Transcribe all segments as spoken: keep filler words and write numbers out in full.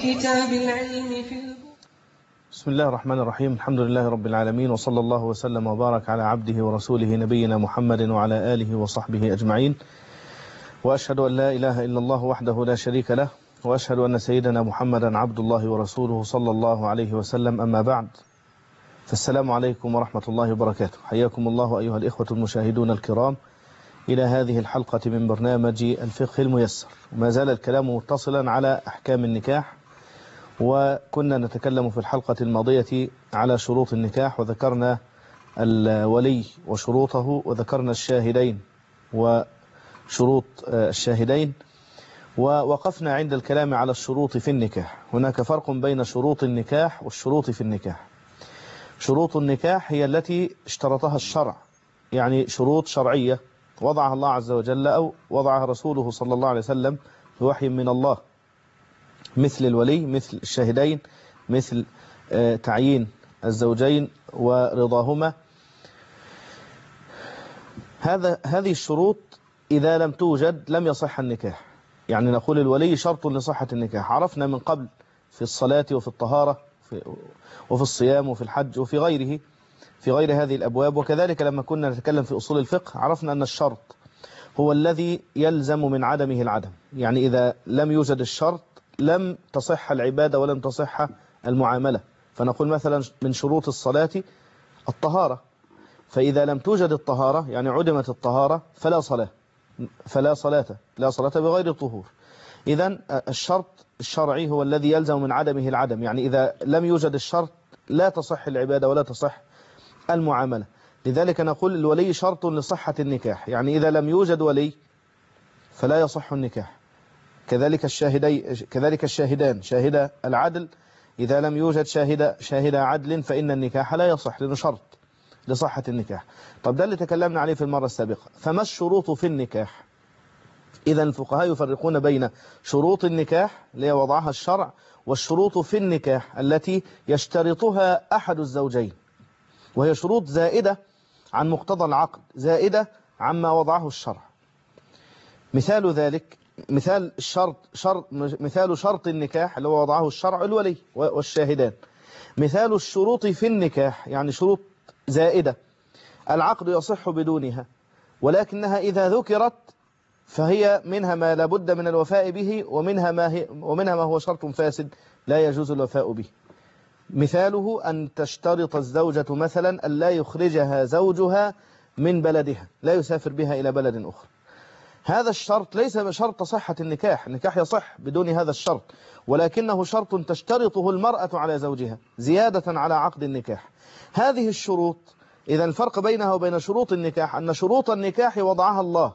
كتاب العلم في الب... بسم الله الرحمن الرحيم. الحمد لله رب العالمين، وصلى الله وسلم وبارك على عبده ورسوله نبينا محمد وعلى آله وصحبه أجمعين. وأشهد أن لا إله إلا الله وحده لا شريك له، وأشهد أن سيدنا محمدا عبد الله ورسوله صلى الله عليه وسلم. أما بعد، فالسلام عليكم ورحمة الله وبركاته. حياكم الله أيها الإخوة المشاهدون الكرام إلى هذه الحلقة من برنامج الفقه الميسر. وما زال الكلام متصلا على أحكام النكاح، وكنا نتكلم في الحلقة الماضية على شروط النكاح، وذكرنا الولي وشروطه، وذكرنا الشاهدين وشروط الشاهدين، ووقفنا عند الكلام على الشروط في النكاح. هناك فرق بين شروط النكاح والشروط في النكاح. شروط النكاح هي التي اشترطها الشرع، يعني شروط شرعية وضعها الله عز وجل أو وضعها رسوله صلى الله عليه وسلم بوحي من الله، مثل الولي، مثل الشاهدين، مثل تعيين الزوجين ورضاهما. هذا هذه الشروط إذا لم توجد لم يصح النكاح. يعني نقول الولي شرط لصحة النكاح. عرفنا من قبل في الصلاة وفي الطهارة وفي الصيام وفي الحج وفي غيره في غير هذه الأبواب. وكذلك لما كنا نتكلم في أصول الفقه عرفنا أن الشرط هو الذي يلزم من عدمه العدم. يعني إذا لم يوجد الشرط لم تصح العبادة ولم تصح المعاملة. فنقول مثلا من شروط الصلاة الطهارة، فإذا لم توجد الطهارة يعني عدمت الطهارة فلا صلاة فلا صلاة لا صلاة بغير طهور. إذن الشرط الشرعي هو الذي يلزم من عدمه العدم. يعني إذا لم يوجد الشرط لا تصح العبادة ولا تصح المعاملة. لذلك نقول الولي شرط لصحة النكاح، يعني إذا لم يوجد ولي فلا يصح النكاح. كذلك الشاهدي كذلك الشاهدان، شاهد العدل، إذا لم يوجد شاهد شاهد عدل فإن النكاح لا يصح، لأنه شرط لصحة النكاح. طب ده اللي تكلمنا عليه في المرة السابقة. فما الشروط في النكاح؟ إذا الفقهاء يفرقون بين شروط النكاح اللي وضعها الشرع والشروط في النكاح التي يشترطها أحد الزوجين، وهي شروط زائدة عن مقتضى العقد، زائدة عما وضعه الشرع. مثال ذلك مثال الشرط شرط مثال شرط النكاح اللي هو وضعه الشرع الولي والشاهدان. مثال الشروط في النكاح يعني شروط زائدة العقد يصح بدونها، ولكنها إذا ذكرت فهي منها ما لابد من الوفاء به، ومنها ما هي ومنها ما هو شرط فاسد لا يجوز الوفاء به. مثاله أن تشترط الزوجة مثلا أن لا يخرجها زوجها من بلدها، لا يسافر بها إلى بلد أخرى. هذا الشرط ليس شرط صحة النكاح، النكاح يصح بدون هذا الشرط، ولكنه شرط تشترطه المرأة على زوجها زيادة على عقد النكاح. هذه الشروط، إذا الفرق بينها وبين شروط النكاح أن شروط النكاح وضعها الله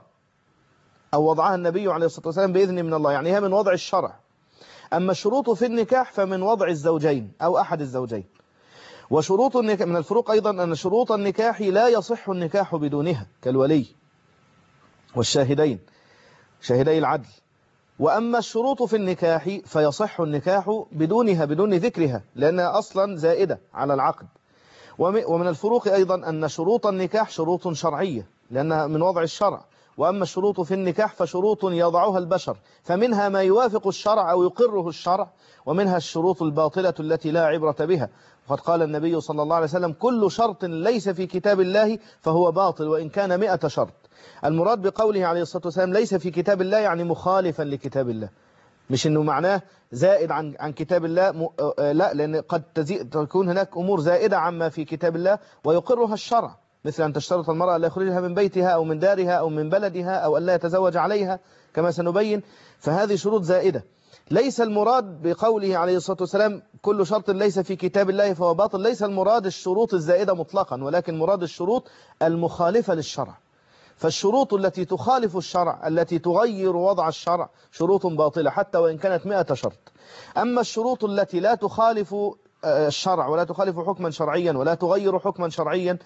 أو وضعها النبي عليه الصلاة والسلام بإذن من الله، يعني هي من وضع الشرع. أما الشروط في النكاح فمن وضع الزوجين أو أحد الزوجين. وشروط النكاح من الفروق أيضا أن شروط النكاح لا يصح النكاح بدونها، كالولي والشاهدين، شاهدي العدل. وأما الشروط في النكاح فيصح النكاح بدونها، بدون ذكرها، لأنها أصلا زائدة على العقد. ومن الفروق أيضا أن شروط النكاح شروط شرعية لأنها من وضع الشرع، وأما الشروط في النكاح فشروط يضعها البشر، فمنها ما يوافق الشرع أو يقره الشرع، ومنها الشروط الباطلة التي لا عبرة بها. وقد قال النبي صلى الله عليه وسلم كل شرط ليس في كتاب الله فهو باطل وإن كان مئة شرط. المراد بقوله عليه الصلاة والسلام ليس في كتاب الله يعني مخالفا لكتاب الله، مش انه معناه زائد عن عن كتاب الله م... لا، لأن قد تكون هناك أمور زائدة عما في كتاب الله ويقرها الشرع، مثل أن تشترط المرأة لا يخرجها من بيتها أو من دارها أو من بلدها أو أن لا يتزوج عليها كما سنبين. فهذه شروط زائدة. ليس المراد بقوله عليه الصلاة والسلام كل شرط ليس في كتاب الله فهو باطل، ليس المراد الشروط الزائدة مطلقا، ولكن مراد الشروط المخالفة للشرع. فالشروط التي تخالف الشرع التي تغير وضع الشرع شروط باطلة حتى وإن كانت مئة شرط. أما الشروط التي لا تخالف الشرع ولا تخالف حكما شرعيا ولا تغير حكما شرعيا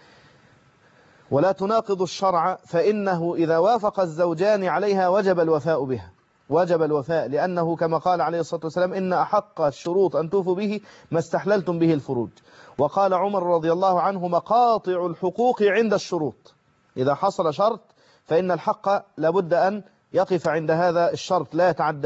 ولا تناقض الشرع فإنه إذا وافق الزوجان عليها وجب الوفاء بها، وجب الوفاء، لأنه كما قال عليه الصلاة والسلام إن أحق الشروط أن توفوا به ما استحللتم به الفروج. وقال عمر رضي الله عنه مقاطع الحقوق عند الشروط. إذا حصل شرط فإن الحق لابد أن يقف عند هذا الشرط لا يتعدى.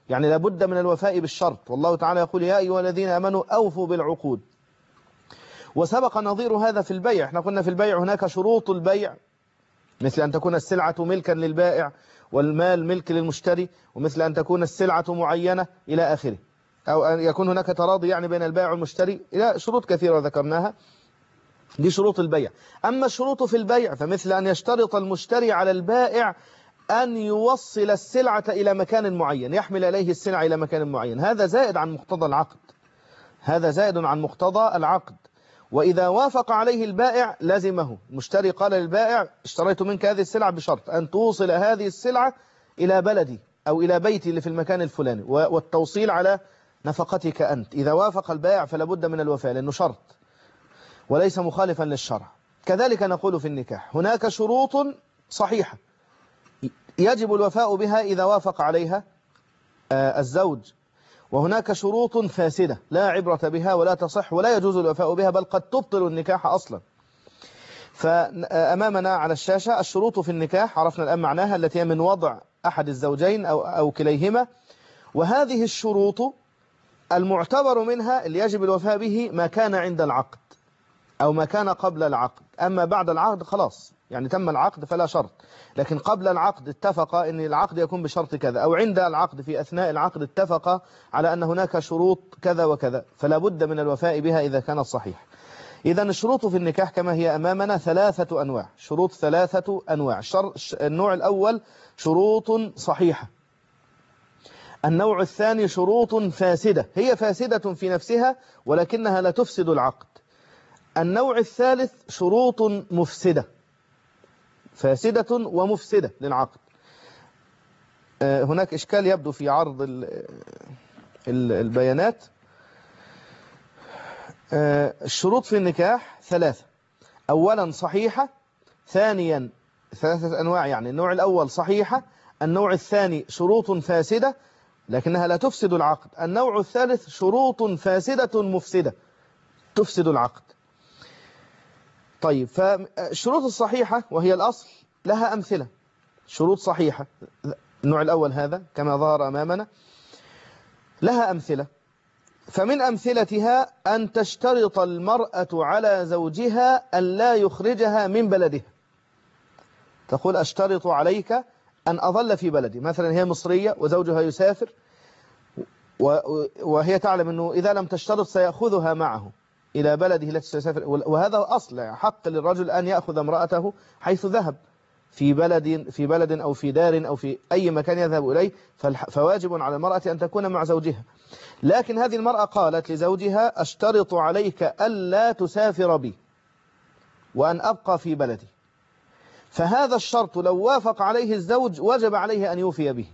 يعني لابد من الوفاء بالشرط، والله تعالى يقول يا أيها الذين آمنوا أوفوا بالعقود. وسبق نظير هذا في البيع، احنا قلنا في البيع هناك شروط البيع، مثل أن تكون السلعة ملكا للبائع والمال ملك للمشتري، ومثل أن تكون السلعة معينة إلى آخره، أو أن يكون هناك تراضي يعني بين البائع والمشتري، إلى شروط كثيرة ذكرناها، دي شروط البيع. أما الشروط في البيع فمثل أن يشترط المشتري على البائع أن يوصل السلعة إلى مكان معين، يحمل إليه السلعة إلى مكان معين، هذا زائد عن مقتضى العقد، هذا زائد عن مقتضى العقد. وإذا وافق عليه البائع لزمه. المشتري قال للبائع اشتريت منك هذه السلعة بشرط أن توصل هذه السلعة إلى بلدي أو إلى بيتي اللي في المكان الفلاني، والتوصيل على نفقتك أنت. إذا وافق البائع فلا بد من الوفاء لأنه شرط وليس مخالفا للشرع. كذلك نقول في النكاح هناك شروط صحيحة يجب الوفاء بها إذا وافق عليها الزوج، وهناك شروط فاسدة لا عبرة بها ولا تصح ولا يجوز الوفاء بها، بل قد تبطل النكاح أصلا. فأمامنا على الشاشة الشروط في النكاح، عرفنا الآن معناها، التي هي من وضع أحد الزوجين أو, أو كليهما. وهذه الشروط المعتبر منها اللي يجب الوفاء به ما كان عند العقد أو ما كان قبل العقد. أما بعد العقد خلاص، يعني تم العقد فلا شرط، لكن قبل العقد اتفق أن العقد يكون بشرط كذا، أو عند العقد في أثناء العقد اتفق على أن هناك شروط كذا وكذا، فلا بد من الوفاء بها إذا كانت صحيح. إذا الشروط في النكاح كما هي أمامنا ثلاثة أنواع، شروط ثلاثة أنواع. النوع الأول شروط صحيحة، النوع الثاني شروط فاسدة، هي فاسدة في نفسها ولكنها لا تفسد العقد. النوع الثالث شروط مفسدة، فاسدة ومفسدة للعقد. هناك إشكال يبدو في عرض البيانات. الشروط في النكاح ثلاثة، أولا صحيحة، ثانيا ثلاثة أنواع، يعني النوع الأول صحيحة، النوع الثاني شروط فاسدة لكنها لا تفسد العقد، النوع الثالث شروط فاسدة مفسدة تفسد العقد. طيب، فالشروط الصحيحة وهي الأصل لها أمثلة. شروط صحيحة النوع الأول هذا كما ظهر أمامنا لها أمثلة، فمن أمثلتها أن تشترط المرأة على زوجها أن لا يخرجها من بلدها. تقول أشترط عليك أن أظل في بلدي، مثلا هي مصرية وزوجها يسافر وهي تعلم أنه إذا لم تشترط سيأخذها معه إلى بلده التي سيسافر، وهذا أصل حق للرجل أن يأخذ امرأته حيث ذهب، في بلد في بلد أو في دار أو في أي مكان يذهب إليه، فواجب على المرأة أن تكون مع زوجها. لكن هذه المرأة قالت لزوجها أشترط عليك ألا تسافر بي وأن أبقى في بلدي، فهذا الشرط لو وافق عليه الزوج وجب عليه أن يوفي به.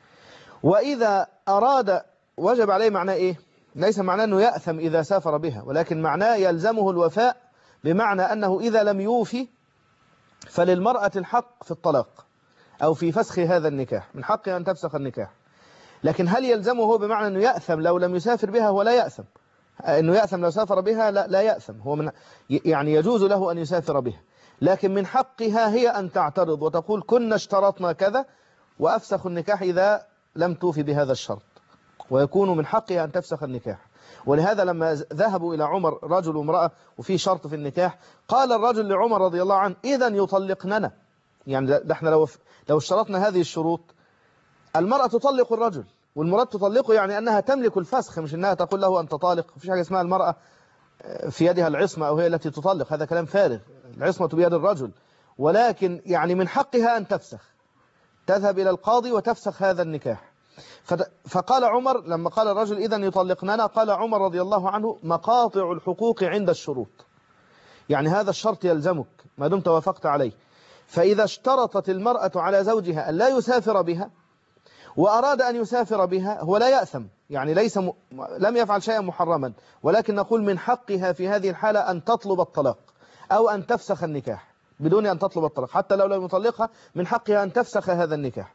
وإذا أراد، وجب عليه معناه إيه؟ ليس معناه أنه يأثم إذا سافر بها، ولكن معناه يلزمه الوفاء، بمعنى أنه إذا لم يوفي فللمرأة الحق في الطلاق أو في فسخ هذا النكاح، من حقها أن تفسخ النكاح. لكن هل يلزمه هو بمعنى أنه يأثم لو لم يسافر بها؟ هو لا يأثم، أنه يأثم لو سافر بها لا, لا يأثم، هو من يعني يجوز له أن يسافر بها، لكن من حقها هي أن تعترض وتقول كنا اشترطنا كذا وأفسخ النكاح إذا لم توفي بهذا الشرط، ويكون من حقها أن تفسخ النكاح. ولهذا لما ذهبوا إلى عمر رجل وامرأة وفي شرط في النكاح، قال الرجل لعمر رضي الله عنه إذن يطلقننا، يعني نحن لو لو اشترطنا هذه الشروط المرأة تطلق الرجل، والمراد تطلقه يعني أنها تملك الفسخ، مش أنها تقول له أنت طالق. مفيش حاجة اسمها المرأة في يدها العصمة أو هي التي تطلق، هذا كلام فارغ، العصمة بيد الرجل، ولكن يعني من حقها أن تفسخ، تذهب إلى القاضي وتفسخ هذا النكاح. فقال عمر لما قال الرجل إذن يطلقننا، قال عمر رضي الله عنه مقاطع الحقوق عند الشروط، يعني هذا الشرط يلزمك ما دمت وافقت عليه. فإذا اشترطت المرأة على زوجها أن لا يسافر بها وأراد أن يسافر بها هو لا يأثم، يعني ليس م... لم يفعل شيئا محرما، ولكن نقول من حقها في هذه الحالة أن تطلب الطلاق أو أن تفسخ النكاح بدون أن تطلب الطلاق، حتى لو لم يطلقها من حقها أن تفسخ هذا النكاح،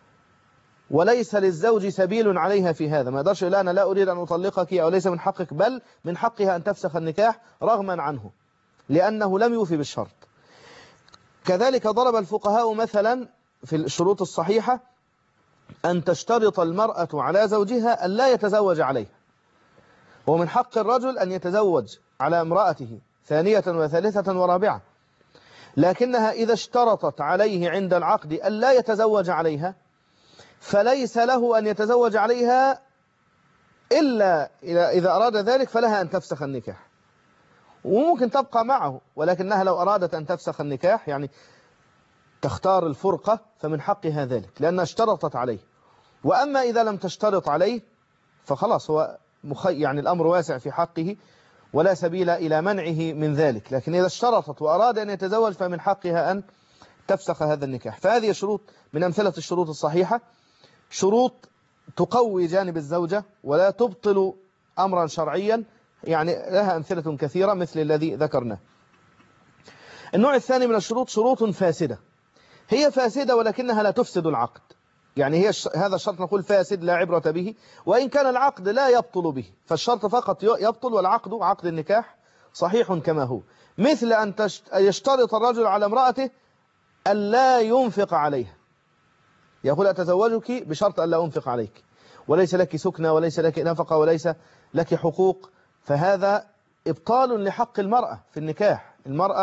وليس للزوج سبيل عليها في هذا، ما يقدرش يقول أنا لا أريد أن أطلقك أو ليس من حقك، بل من حقها أن تفسخ النكاح رغما عنه لأنه لم يوفي بالشرط. كذلك ضرب الفقهاء مثلا في الشروط الصحيحة أن تشترط المرأة على زوجها أن لا يتزوج عليها. ومن حق الرجل أن يتزوج على امرأته ثانية وثالثة ورابعة، لكنها إذا اشترطت عليه عند العقد أن لا يتزوج عليها فليس له أن يتزوج عليها إلا إذا أراد ذلك، فلها أن تفسخ النكاح، وممكن تبقى معه، ولكنها لو أرادت أن تفسخ النكاح يعني تختار الفرقة فمن حقها ذلك لأنها اشترطت عليه. وأما إذا لم تشترط عليه فخلاص هو مخي يعني الأمر واسع في حقه ولا سبيل إلى منعه من ذلك، لكن إذا اشترطت وأراد أن يتزوج فمن حقها أن تفسخ هذا النكاح. فهذه شروط من أمثلة الشروط الصحيحة، شروط تقوي جانب الزوجة ولا تبطل أمرا شرعيا، يعني لها أمثلة كثيرة مثل الذي ذكرناه. النوع الثاني من الشروط شروط فاسدة، هي فاسدة ولكنها لا تفسد العقد، يعني هي هذا الشرط نقول فاسد لا عبرة به، وإن كان العقد لا يبطل به، فالشرط فقط يبطل والعقد عقد النكاح صحيح كما هو. مثل أن يشترط الرجل على امرأته أن لا ينفق عليها، يقول أتزوجك بشرط أن لا أنفق عليك، وليس لك سكنة وليس لك نفقة وليس لك حقوق، فهذا إبطال لحق المرأة في النكاح. المرأة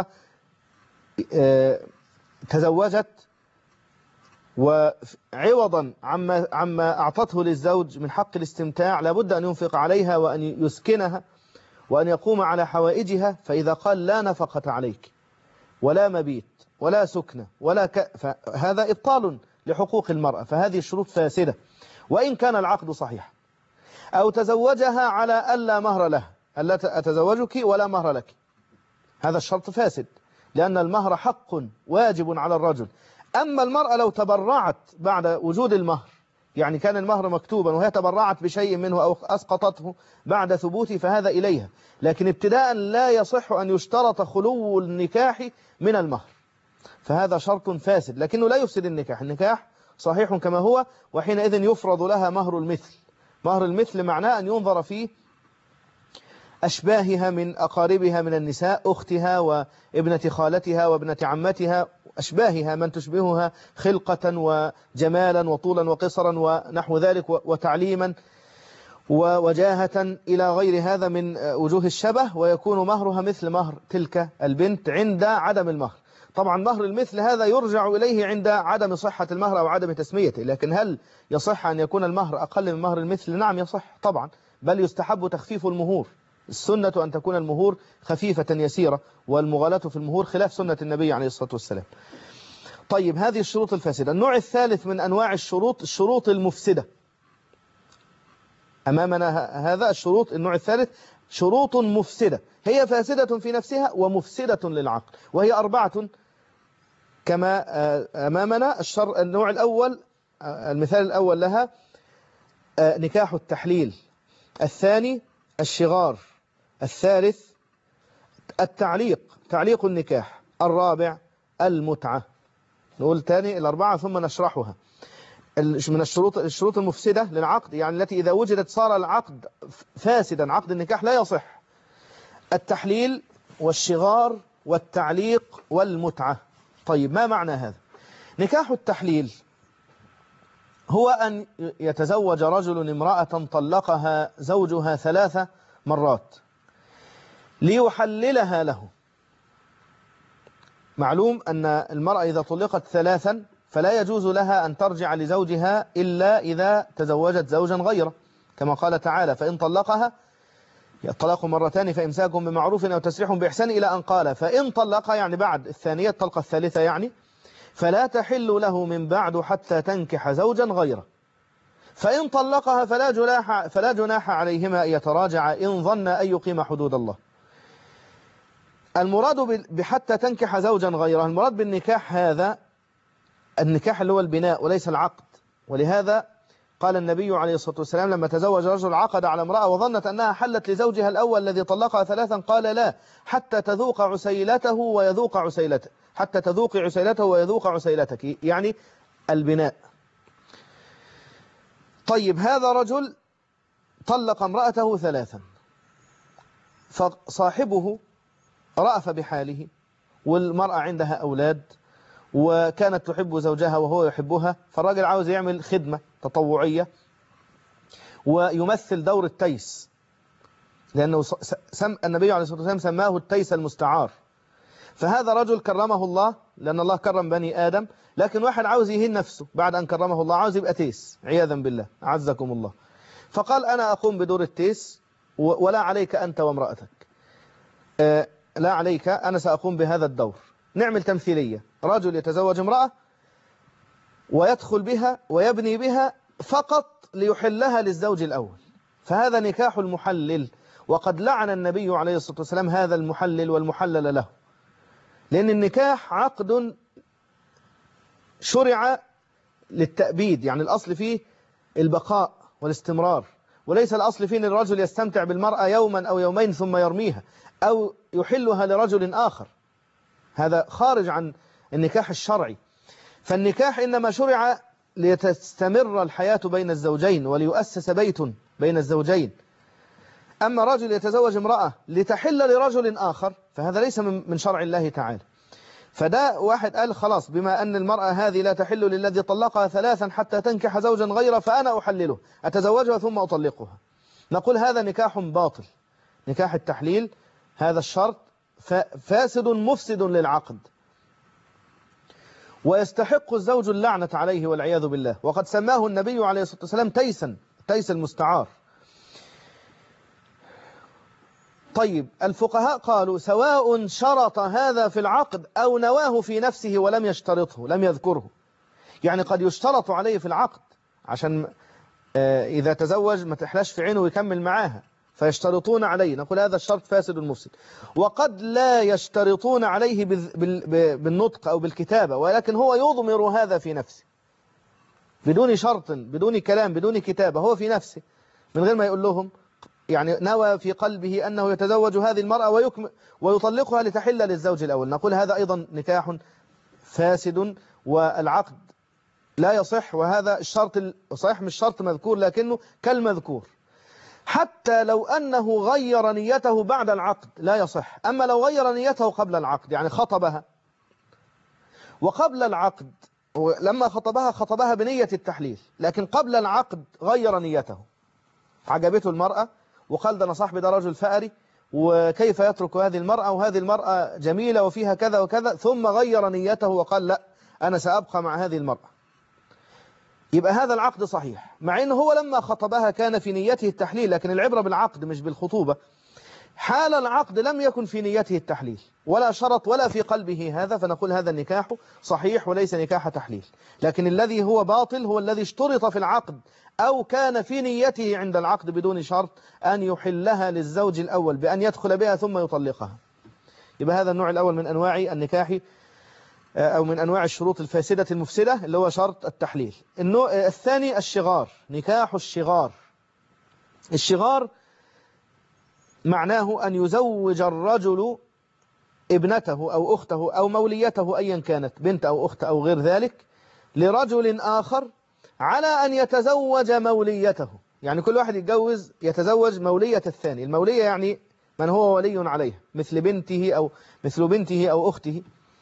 تزوجت وعوضا عما عما أعطته للزوج من حق الاستمتاع لابد أن ينفق عليها وأن يسكنها وأن يقوم على حوائجها، فإذا قال لا نفقة عليك ولا مبيت ولا سكنة ولا ك... فهذا إبطال لحقوق المرأة، فهذه الشروط فاسدة وإن كان العقد صحيح. أو تزوجها على ألا مهر له، ألا أتزوجك ولا مهر لك، هذا الشرط فاسد لأن المهر حق واجب على الرجل. أما المرأة لو تبرعت بعد وجود المهر، يعني كان المهر مكتوبا وهي تبرعت بشيء منه أو أسقطته بعد ثبوته فهذا إليها، لكن ابتداء لا يصح أن يشترط خلو النكاح من المهر، فهذا شرط فاسد لكنه لا يفسد النكاح، النكاح صحيح كما هو، وحينئذ يفرض لها مهر المثل. مهر المثل معناه أن ينظر فيه أشباهها من أقاربها من النساء، أختها وابنة خالتها وابنة عمتها، أشباهها من تشبهها خلقة وجمالا وطولا وقصرا ونحو ذلك وتعليما ووجاهة إلى غير هذا من وجوه الشبه، ويكون مهرها مثل مهر تلك البنت عند عدم المهر. طبعا مهر المثل هذا يرجع إليه عند عدم صحة المهر أو عدم تسميته، لكن هل يصح أن يكون المهر أقل من مهر المثل؟ نعم يصح طبعا، بل يستحب تخفيف المهور، السنة أن تكون المهور خفيفة يسيرة، والمغالاة في المهور خلاف سنة النبي عليه الصلاة والسلام. طيب هذه الشروط الفاسدة. النوع الثالث من أنواع الشروط الشروط المفسدة. أمامنا هذا الشروط النوع الثالث شروط مفسدة، هي فاسدة في نفسها ومفسدة للعقد، وهي أربعة كما أمامنا. الشر النوع الأول المثال الأول لها نكاح التحليل، الثاني الشغار، الثالث التعليق تعليق النكاح، الرابع المتعة. نقول تاني الأربعة ثم نشرحها. من الشروط الشروط المفسدة للعقد يعني التي إذا وجدت صار العقد فاسدا، عقد النكاح لا يصح: التحليل والشغار والتعليق والمتعة. طيب ما معنى هذا؟ نكاح التحليل هو أن يتزوج رجل امرأة طلقها زوجها ثلاث مرات ليحللها له. معلوم أن المرأة إذا طلقت ثلاثا فلا يجوز لها أن ترجع لزوجها إلا إذا تزوجت زوجا غيره، كما قال تعالى: فإن طلقها الطلاق مرتان فإمساك بمعروف أو تسريح بإحسان، إلى أن قال: فإن طلقها يعني بعد الثانية الطلقة الثالثة يعني فلا تحل له من بعد حتى تنكح زوجا غيره. فإن طلقها فلا جناح فلا جناح عليهما أن يتراجعا إن ظن أن يقيم حدود الله. المراد بحتى تنكح زوجا غيره، المراد بالنكاح هذا النكاح اللي هو البناء وليس العقد. ولهذا قال النبي عليه الصلاة والسلام لما تزوج رجل عقد على امرأة وظنت أنها حلت لزوجها الأول الذي طلقها ثلاثا، قال: لا، حتى تذوق عسيلته ويذوق عسيلته، حتى تذوق عسيلته ويذوق عسيلتك، يعني البناء. طيب هذا رجل طلق امرأته ثلاثا، فصاحبه رأف بحاله والمرأة عندها أولاد وكانت تحب زوجها وهو يحبها، فالراجل عاوز يعمل خدمة تطوعية، ويمثل دور التيس، لأنه سم النبي عليه الصلاة والسلام سماه التيس المستعار. فهذا رجل كرمه الله، لأن الله كرم بني آدم، لكن واحد عاوز يهين نفسه بعد أن كرمه الله، عاوز يبقى تيس عياذا بالله أعزكم الله. فقال أنا أقوم بدور التيس ولا عليك أنت وامرأتك، آه لا عليك، أنا سأقوم بهذا الدور. نعمل تمثيلية، رجل يتزوج امرأة ويدخل بها ويبني بها فقط ليحلها للزوج الأول، فهذا نكاح المحلل، وقد لعن النبي عليه الصلاة والسلام هذا المحلل والمحلل له، لأن النكاح عقد شرع للتأبيد، يعني الأصل فيه البقاء والاستمرار، وليس الأصل فيه أن الرجل يستمتع بالمرأة يوما أو يومين ثم يرميها أو يحلها لرجل آخر، هذا خارج عن النكاح الشرعي. فالنكاح إنما شرع لتستمر الحياة بين الزوجين وليؤسس بيت بين الزوجين. أما رجل يتزوج امرأة لتحل لرجل آخر فهذا ليس من شرع الله تعالى. فده واحد قال خلاص، بما أن المرأة هذه لا تحل للذي طلقها ثلاثا حتى تنكح زوجا غيره فأنا أحلله، أتزوجها ثم أطلقها. نقول هذا نكاح باطل، نكاح التحليل هذا الشرط فاسد مفسد للعقد، ويستحق الزوج اللعنة عليه والعياذ بالله، وقد سماه النبي عليه الصلاة والسلام تيسا، تيس المستعار. طيب الفقهاء قالوا سواء شرط هذا في العقد أو نواه في نفسه ولم يشترطه، لم يذكره. يعني قد يشترط عليه في العقد عشان إذا تزوج ما تحلاش في عينه ويكمل معاها، فيشترطون عليه، نقول هذا الشرط فاسد مفسد. وقد لا يشترطون عليه بالنطق أو بالكتابة، ولكن هو يضمر هذا في نفسه بدون شرط، بدون كلام، بدون كتابة، هو في نفسه من غير ما يقول لهم، يعني نوى في قلبه أنه يتزوج هذه المرأة ويكمل ويطلقها لتحل للزوج الأول. نقول هذا أيضا نكاح فاسد والعقد لا يصح، وهذا الشرط صحيح مش شرط مذكور لكنه كالمذكور. حتى لو أنه غير نيته بعد العقد لا يصح. أما لو غير نيته قبل العقد، يعني خطبها وقبل العقد، لما خطبها خطبها بنية التحليل، لكن قبل العقد غير نيته، عجبته المرأة وقال ده أنا صاحبي ده رجل فأري وكيف يترك هذه المرأة وهذه المرأة جميلة وفيها كذا وكذا، ثم غير نيته وقال لا أنا سأبقى مع هذه المرأة، يبقى هذا العقد صحيح، مع أنه هو لما خطبها كان في نيته التحليل، لكن العبرة بالعقد مش بالخطوبة. حال العقد لم يكن في نيته التحليل ولا شرط ولا في قلبه هذا، فنقول هذا النكاح صحيح وليس نكاح تحليل. لكن الذي هو باطل هو الذي اشترط في العقد أو كان في نيته عند العقد بدون شرط أن يحلها للزوج الأول بأن يدخل بها ثم يطلقها. يبقى هذا النوع الأول من أنواع النكاح أو من أنواع الشروط الفاسدة المفسدة اللي هو شرط التحليل. النوع الثاني الشغار، نكاح الشغار. الشغار معناه أن يزوج الرجل ابنته أو أخته أو موليته أيا كانت، بنت أو أخت أو غير ذلك، لرجل آخر على أن يتزوج موليته. يعني كل واحد يتجوز يتزوج مولية الثاني، المولية يعني من هو ولي عليه مثل بنته أو مثل بنته أو أخته.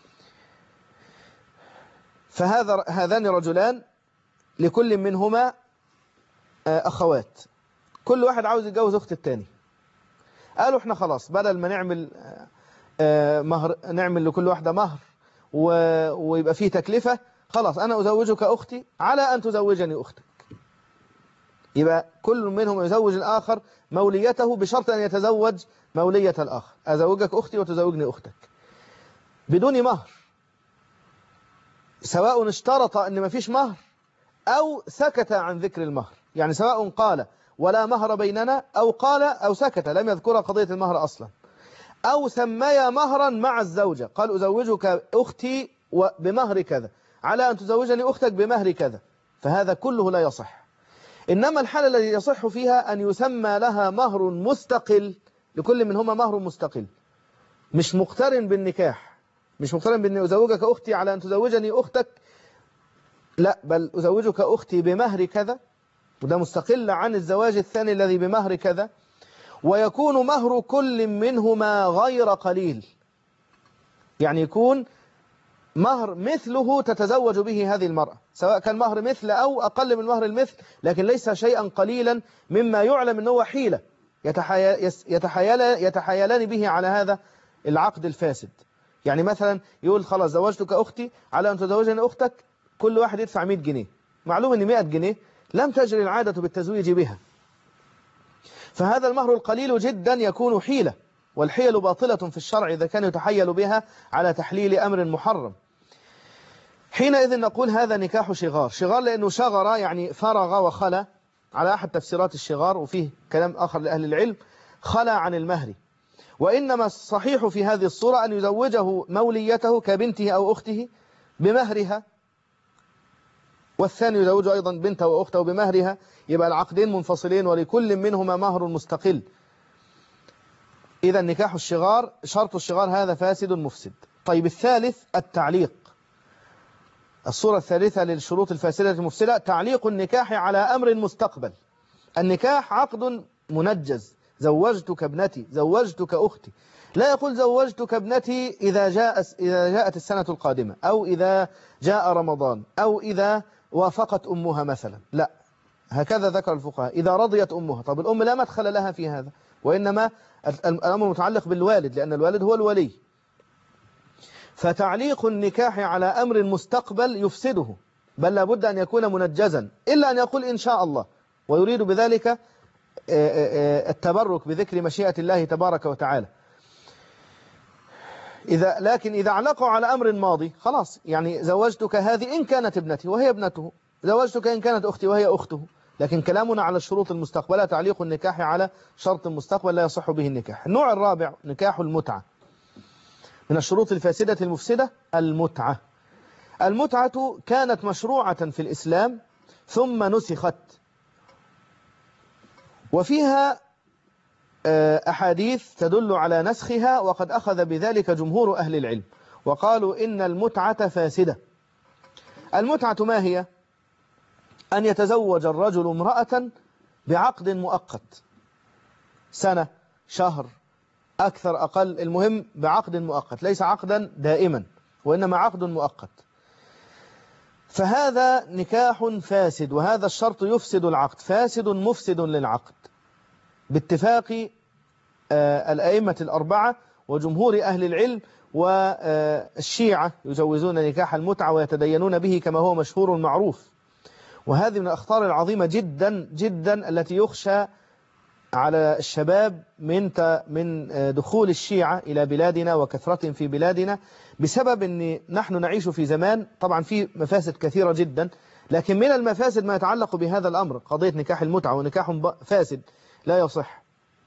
فهذا هذان رجلان لكل منهما أخوات، كل واحد عاوز يتجوز أخت الثاني. قالوا احنا خلاص بدل ما نعمل مهر، نعمل لكل واحدة مهر ويبقى فيه تكلفة، خلاص أنا أزوجك أختي على أن تزوجني أختك. يبقى كل منهم يزوج الآخر موليته بشرط أن يتزوج مولية الآخر، أزوجك أختي وتزوجني أختك بدون مهر، سواء اشترط أن ما فيش مهر أو سكت عن ذكر المهر. يعني سواء قال ولا مهر بيننا أو قال أو سكت لم يذكر قضية المهر أصلا، أو سمي مهرا مع الزوجة، قال أزوجك أختي بمهر كذا على أن تزوجني أختك بمهر كذا، فهذا كله لا يصح. إنما الحالة التي يصح فيها أن يسمى لها مهر مستقل، لكل منهما مهر مستقل مش مقترن بالنكاح، مش مقترن بأن أزوجك أختي على أن تزوجني أختك، لا، بل أزوجك أختي بمهر كذا، وده مستقل عن الزواج الثاني الذي بمهر كذا، ويكون مهر كل منهما غير قليل. يعني يكون مهر مثله تتزوج به هذه المرأة، سواء كان مهر مثل أو أقل من مهر المثل، لكن ليس شيئا قليلا مما يعلم أنه حيلة يتحايل يتحايلان به على هذا العقد الفاسد. يعني مثلا يقول خلاص زوجتك أختي على أن تزوجني أختك، كل واحد يدفع مئة جنيه. معلوم أن مئة جنيه لم تجري العادة بالتزويج بها، فهذا المهر القليل جدا يكون حيلة، والحيل باطلة في الشرع إذا كان يتحيل بها على تحليل أمر محرم. حينئذ نقول هذا نكاح شغار. شغار لأنه شغر يعني فرغ وخلى، على أحد تفسيرات الشغار، وفيه كلام آخر لأهل العلم، خلى عن المهر. وإنما الصحيح في هذه الصورة أن يزوجه موليته كبنته أو أخته بمهرها، والثاني يزوجه أيضا بنته وأخته بمهرها، يبقى العقدين منفصلين ولكل منهما مهر مستقل. إذا نكاح الشغار شرط الشغار هذا فاسد مفسد. طيب الثالث التعليق. الصورة الثالثة للشروط الفاسدة المفسدة تعليق النكاح على أمر مستقبل. النكاح عقد منجز، زوجتك ابنتي، زوجتك أختي. لا يقول زوجتك ابنتي إذا جاء إذا جاءت السنة القادمة، أو إذا جاء رمضان، أو إذا وافقت أمها مثلا. لا، هكذا ذكر الفقهاء، إذا رضيت أمها. طب الأم لا مدخل لها في هذا، وإنما الأمر متعلق بالوالد، لأن الوالد هو الولي. فتعليق النكاح على أمر مستقبل يفسده، بل لابد أن يكون منجزا، إلا أن يقول إن شاء الله، ويريد بذلك التبرك بذكر مشيئة الله تبارك وتعالى. إذا لكن إذا علقوا على أمر ماضي خلاص، يعني زوجتك هذه إن كانت ابنتي وهي ابنته، زوجتك إن كانت أختي وهي أخته. لكن كلامنا على الشروط المستقبلة تعليق النكاح على شرط مستقبل لا يصح به النكاح. النوع الرابع نكاح المتعة. من الشروط الفاسدة المفسدة المتعة. المتعة كانت مشروعة في الإسلام ثم نسخت، وفيها أحاديث تدل على نسخها، وقد أخذ بذلك جمهور أهل العلم وقالوا إن المتعة فاسدة. المتعة ما هي؟ أن يتزوج الرجل امرأة بعقد مؤقت، سنة، شهر، أكثر أقل، المهم بعقد مؤقت، ليس عقدا دائما وإنما عقد مؤقت. فهذا نكاح فاسد، وهذا الشرط يفسد العقد، فاسد مفسد للعقد باتفاق الأئمة الأربعة وجمهور أهل العلم. والشيعة يجوزون نكاح المتعة ويتدينون به كما هو مشهور معروف. وهذه من الأخطار العظيمة جدا جدا التي يخشى على الشباب من من دخول الشيعة إلى بلادنا وكثرة في بلادنا، بسبب أن نحن نعيش في زمان طبعا في مفاسد كثيرة جدا، لكن من المفاسد ما يتعلق بهذا الأمر، قضية نكاح المتعة، ونكاح فاسد لا يصح.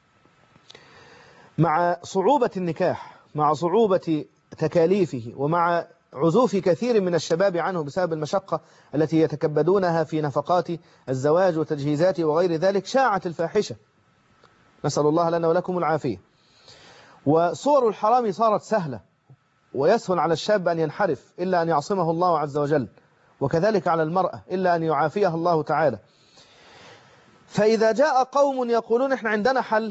مع صعوبة النكاح، مع صعوبة تكاليفه، ومع عزوف كثير من الشباب عنه بسبب المشقة التي يتكبدونها في نفقات الزواج وتجهيزاته وغير ذلك، شاعت الفاحشة، نسأل الله لنا ولكم العافية. وصور الحرام صارت سهلة، ويسهل على الشاب أن ينحرف إلا أن يعصمه الله عز وجل، وكذلك على المرأة إلا أن يعافيها الله تعالى. فإذا جاء قوم يقولون إحنا عندنا حل،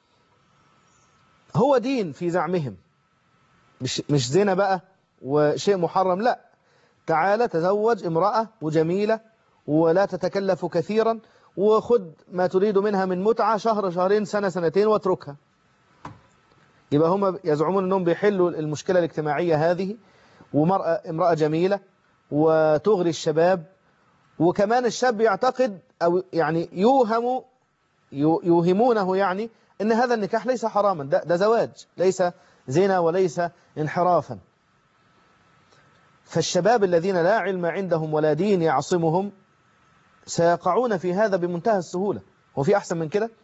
هو دين في زعمهم، مش مش زنا بقى وشيء محرم، لا، تعالى تزوج امرأة وجميلة ولا تتكلف كثيرا، وخد ما تريد منها من متعة، شهر شهرين سنة سنتين واتركها. يبقى هم يزعمون أنهم بيحلوا المشكلة الاجتماعية هذه، ومرأة امرأة جميلة وتغري الشباب. وكمان الشاب يعتقد أو يعني يوهم يوهمونه يعني أن هذا النكاح ليس حراما، ده, ده زواج، ليس زنا وليس انحرافا. فالشباب الذين لا علم عندهم ولا دين يعصمهم سيقعون في هذا بمنتهى السهولة. وفي أحسن من كده؟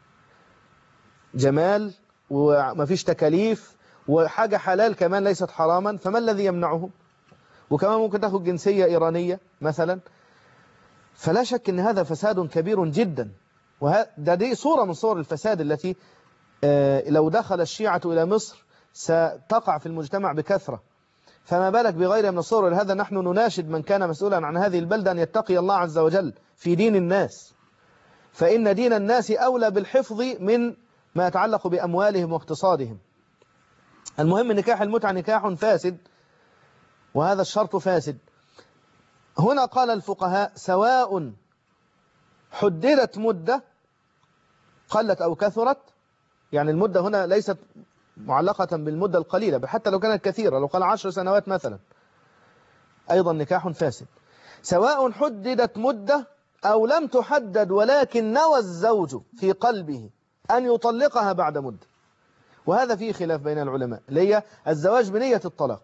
جمال وما فيش تكاليف وحاجة حلال كمان ليست حراما، فما الذي يمنعهم؟ وكمان ممكن تاخد جنسية إيرانية مثلا. فلا شك أن هذا فساد كبير جدا، وده دي صورة من صور الفساد التي لو دخل الشيعة إلى مصر ستقع في المجتمع بكثرة، فما بالك بغير من الصور. لهذا نحن نناشد من كان مسؤولا عن هذه البلدة أن يتقي الله عز وجل في دين الناس، فإن دين الناس أولى بالحفظ من ما يتعلق بأموالهم واقتصادهم. المهم نكاح المتعة نكاح فاسد وهذا الشرط فاسد. هنا قال الفقهاء سواء حددت مدة قلت أو كثرت، يعني المدة هنا ليست معلقة بالمدة القليلة، بل حتى لو كانت كثيرة، لو قال عشر سنوات مثلا أيضا نكاح فاسد. سواء حددت مدة أو لم تحدد ولكن نوى الزوج في قلبه أن يطلقها بعد مدة، وهذا فيه خلاف بين العلماء، اللي هي الزواج بنية الطلاق.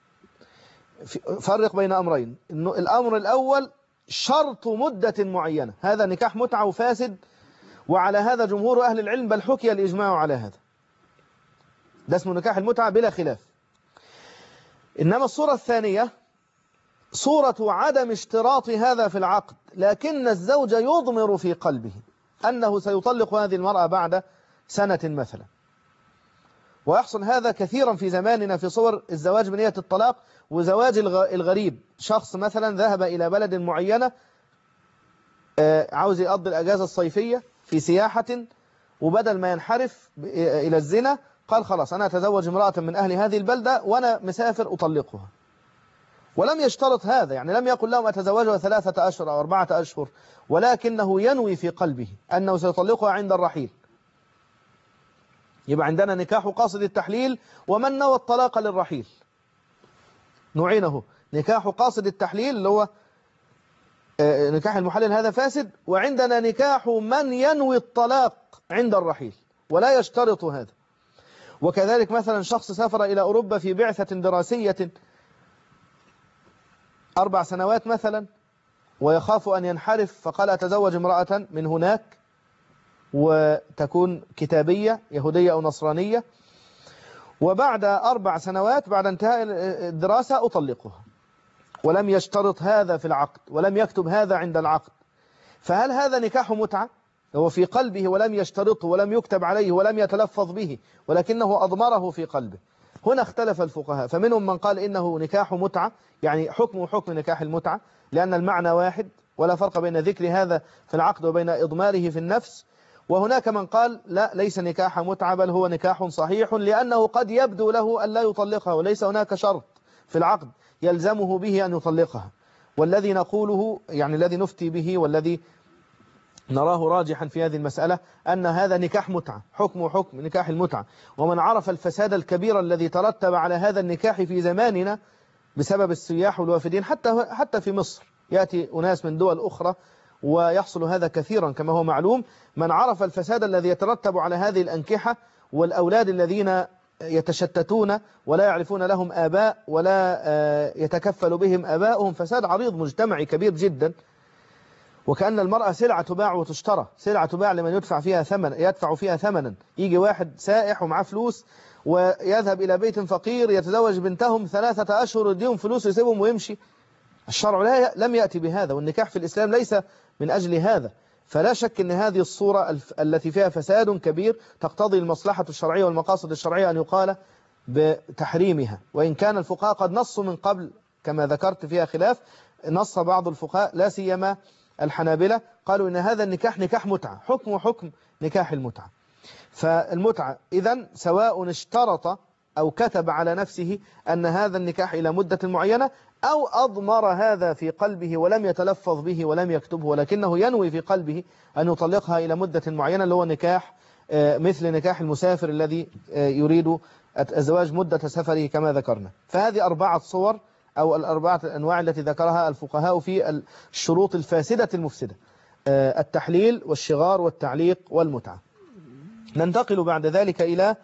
فرق بين أمرين، إنه الأمر الأول شرط مدة معينة، هذا نكاح متعة وفاسد، وعلى هذا جمهور أهل العلم، بل حكي الإجماع على هذا، ده اسمه نكاح المتعة بلا خلاف. إنما الصورة الثانية صورة عدم اشتراط هذا في العقد، لكن الزوج يضمر في قلبه أنه سيطلق هذه المرأة بعد سنة مثلا، ويحصل هذا كثيرا في زماننا في صور الزواج بنية الطلاق وزواج الغريب. شخص مثلا ذهب إلى بلد معينة عاوز يقضي الأجازة الصيفية في سياحة، وبدل ما ينحرف إلى الزنا قال خلاص أنا أتزوج امرأة من أهل هذه البلدة وأنا مسافر أطلقها، ولم يشترط هذا، يعني لم يقل لهم أتزوجها ثلاثة أشهر أو أربعة أشهر، ولكنه ينوي في قلبه أنه سيطلقها عند الرحيل. يبقى عندنا نكاح قاصد التحليل ومن نوى الطلاق للرحيل، نوعينه نكاح قاصد التحليل اللي هو نكاح المحلل هذا فاسد، وعندنا نكاح من ينوي الطلاق عند الرحيل ولا يشترط هذا. وكذلك مثلا شخص سافر إلى أوروبا في بعثة دراسية أربع سنوات مثلا، ويخاف أن ينحرف فقال أتزوج امرأة من هناك وتكون كتابية يهودية أو نصرانية، وبعد أربع سنوات بعد انتهاء الدراسة أطلقها، ولم يشترط هذا في العقد ولم يكتب هذا عند العقد. فهل هذا نكاح متعة؟ هو في قلبه ولم يشترطه ولم يكتب عليه ولم يتلفظ به، ولكنه أضمره في قلبه. هنا اختلف الفقهاء، فمنهم من قال إنه نكاح متعة، يعني حكمه حكم نكاح المتعة لأن المعنى واحد ولا فرق بين ذكر هذا في العقد وبين إضماره في النفس. وهناك من قال لا، ليس نكاح متعة بل هو نكاح صحيح، لأنه قد يبدو له أن لا يطلقها وليس هناك شرط في العقد يلزمه به أن يطلقها. والذي نقوله يعني الذي نفتي به والذي نراه راجحا في هذه المسألة أن هذا نكاح متعة، حكم حكم نكاح المتعة. ومن عرف الفساد الكبير الذي ترتب على هذا النكاح في زماننا بسبب السياح والوافدين، حتى حتى في مصر يأتي أناس من دول أخرى ويحصل هذا كثيرا كما هو معلوم. من عرف الفساد الذي يترتب على هذه الأنكحة والأولاد الذين يتشتتون ولا يعرفون لهم آباء ولا يتكفل بهم آباؤهم، فساد عريض مجتمعي كبير جدا، وكأن المرأة سلعة تباع وتشترى، سلعة تباع لمن يدفع فيها ثمن يدفع فيها ثمنا. يجي واحد سائح ومعاه فلوس ويذهب إلى بيت فقير يتزوج بنتهم ثلاثة أشهر يديهم فلوس ويسيبهم ويمشي. الشرع لا لم يأتي بهذا، والنكاح في الإسلام ليس من أجل هذا. فلا شك أن هذه الصورة التي فيها فساد كبير تقتضي المصلحة الشرعية والمقاصد الشرعية أن يقال بتحريمها، وإن كان الفقهاء قد نصوا من قبل كما ذكرت فيها خلاف. نص بعض الفقهاء لا سيما الحنابلة قالوا إن هذا النكاح نكاح متعة، حكم حكم نكاح المتعة. فالمتعة إذن سواء اشترط أو كتب على نفسه أن هذا النكاح إلى مدة معينة، أو أضمر هذا في قلبه ولم يتلفظ به ولم يكتبه، ولكنه ينوي في قلبه أن يطلقها إلى مدة معينة، اللي هو نكاح مثل نكاح المسافر الذي يريد الزواج مدة سفره كما ذكرنا. فهذه أربعة صور أو الأربعة الأنواع التي ذكرها الفقهاء في الشروط الفاسدة المفسدة: التحليل والشغار والتعليق والمتعة. ننتقل بعد ذلك إلى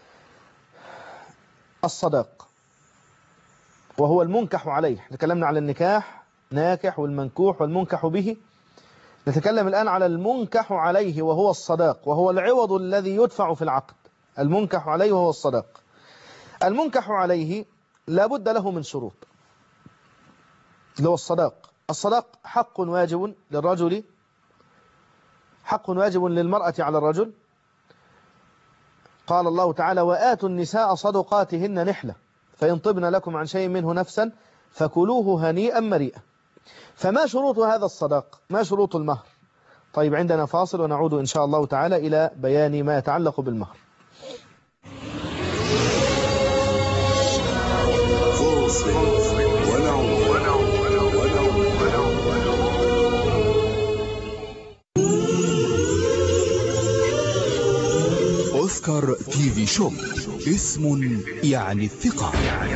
الصداق، وهو المنكح عليه. تكلمنا على النكاح ناكح والمنكوح والمنكح به، نتكلم الآن على المنكح عليه وهو الصداق، وهو العوض الذي يدفع في العقد. المنكح عليه وهو الصداق. المنكح عليه لا بد له من شروط، اللي هو الصداق. الصداق حق واجب للرجل، حق واجب للمرأة على الرجل. قال الله تعالى: وآتوا النساء صدقاتهن نحلة فإن طبن لكم عن شيء منه نفسا فكلوه هنيئا مريئا. فما شروط هذا الصداق؟ ما شروط المهر؟ طيب عندنا فاصل ونعود إن شاء الله تعالى إلى بيان ما يتعلق بالمهر. Full أوسكار تي في شوب، اسم يعني الثقة.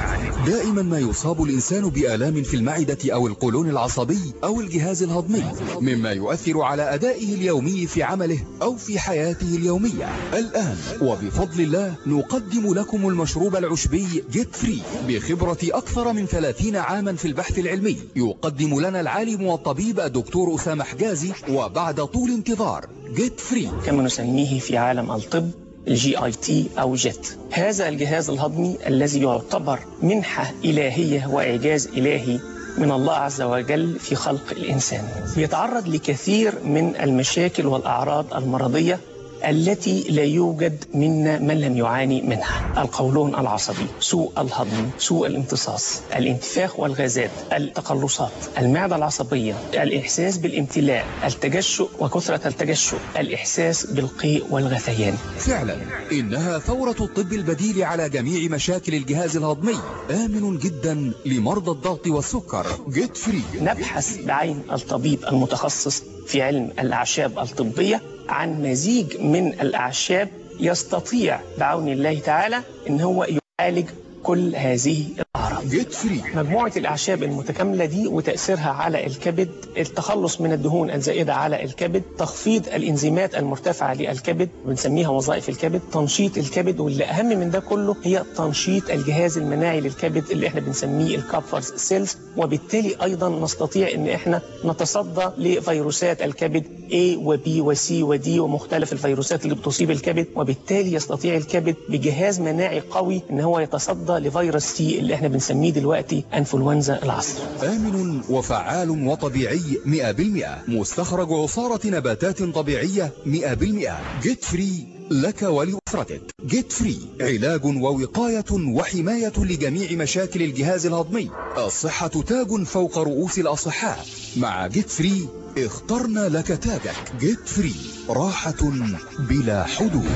دائما ما يصاب الإنسان بآلام في المعدة أو القولون العصبي أو الجهاز الهضمي، مما يؤثر على أدائه اليومي في عمله أو في حياته اليومية. الآن وبفضل الله نقدم لكم المشروب العشبي جيت فري بخبرة أكثر من ثلاثين عاما في البحث العلمي. يقدم لنا العالم والطبيب الدكتور أسامة حجازي، وبعد طول انتظار جيت فري كما نسميه في عالم الطب الجي اي تي أو جيت. هذا الجهاز الهضمي الذي يعتبر منحة إلهية وإعجاز إلهي من الله عز وجل في خلق الإنسان، بيتعرض لكثير من المشاكل والأعراض المرضية التي لا يوجد منا من لم يعاني منها: القولون العصبي، سوء الهضم، سوء الامتصاص، الانتفاخ والغازات، التقلصات، المعدة العصبية، الإحساس بالامتلاء، التجشؤ وكثرة التجشؤ، الإحساس بالقيء والغثيان. فعلا إنها ثورة الطب البديل على جميع مشاكل الجهاز الهضمي، آمن جدا لمرضى الضغط والسكر. جيت فري. نبحث بعين الطبيب المتخصص في علم الأعشاب الطبية عن مزيج من الأعشاب يستطيع بعون الله تعالى إن هو يعالج كل هذه الأعراض. جيت فري. مجموعة الأعشاب المتكاملة دي وتأثيرها على الكبد، التخلص من الدهون الزائدة على الكبد، تخفيض الإنزيمات المرتفعة للكبد بنسميها وظائف الكبد، تنشيط الكبد، واللي أهم من ده كله هي تنشيط الجهاز المناعي للكبد اللي احنا بنسميه الكابفرز سيلز، وبالتالي أيضا نستطيع إن احنا نتصدى لفيروسات الكبد A و B و C و D ومختلف الفيروسات اللي بتصيب الكبد، وبالتالي يستطيع الكبد بجهاز مناعي قوي إن هو يتصدى لفيروس سي اللي احنا بنسميه دلوقتي انفلونزا العصر. آمن وفعال وطبيعي مئة بالمئة، مستخرج عصارة نباتات طبيعية مئة بالمئة. جيت فري لك ولأسرتك. جيت فري علاج ووقاية وحماية لجميع مشاكل الجهاز الهضمي. الصحة تاج فوق رؤوس الأصحاء. مع جيت فري اخترنا لك تاجك. جيت فري راحة بلا حدود.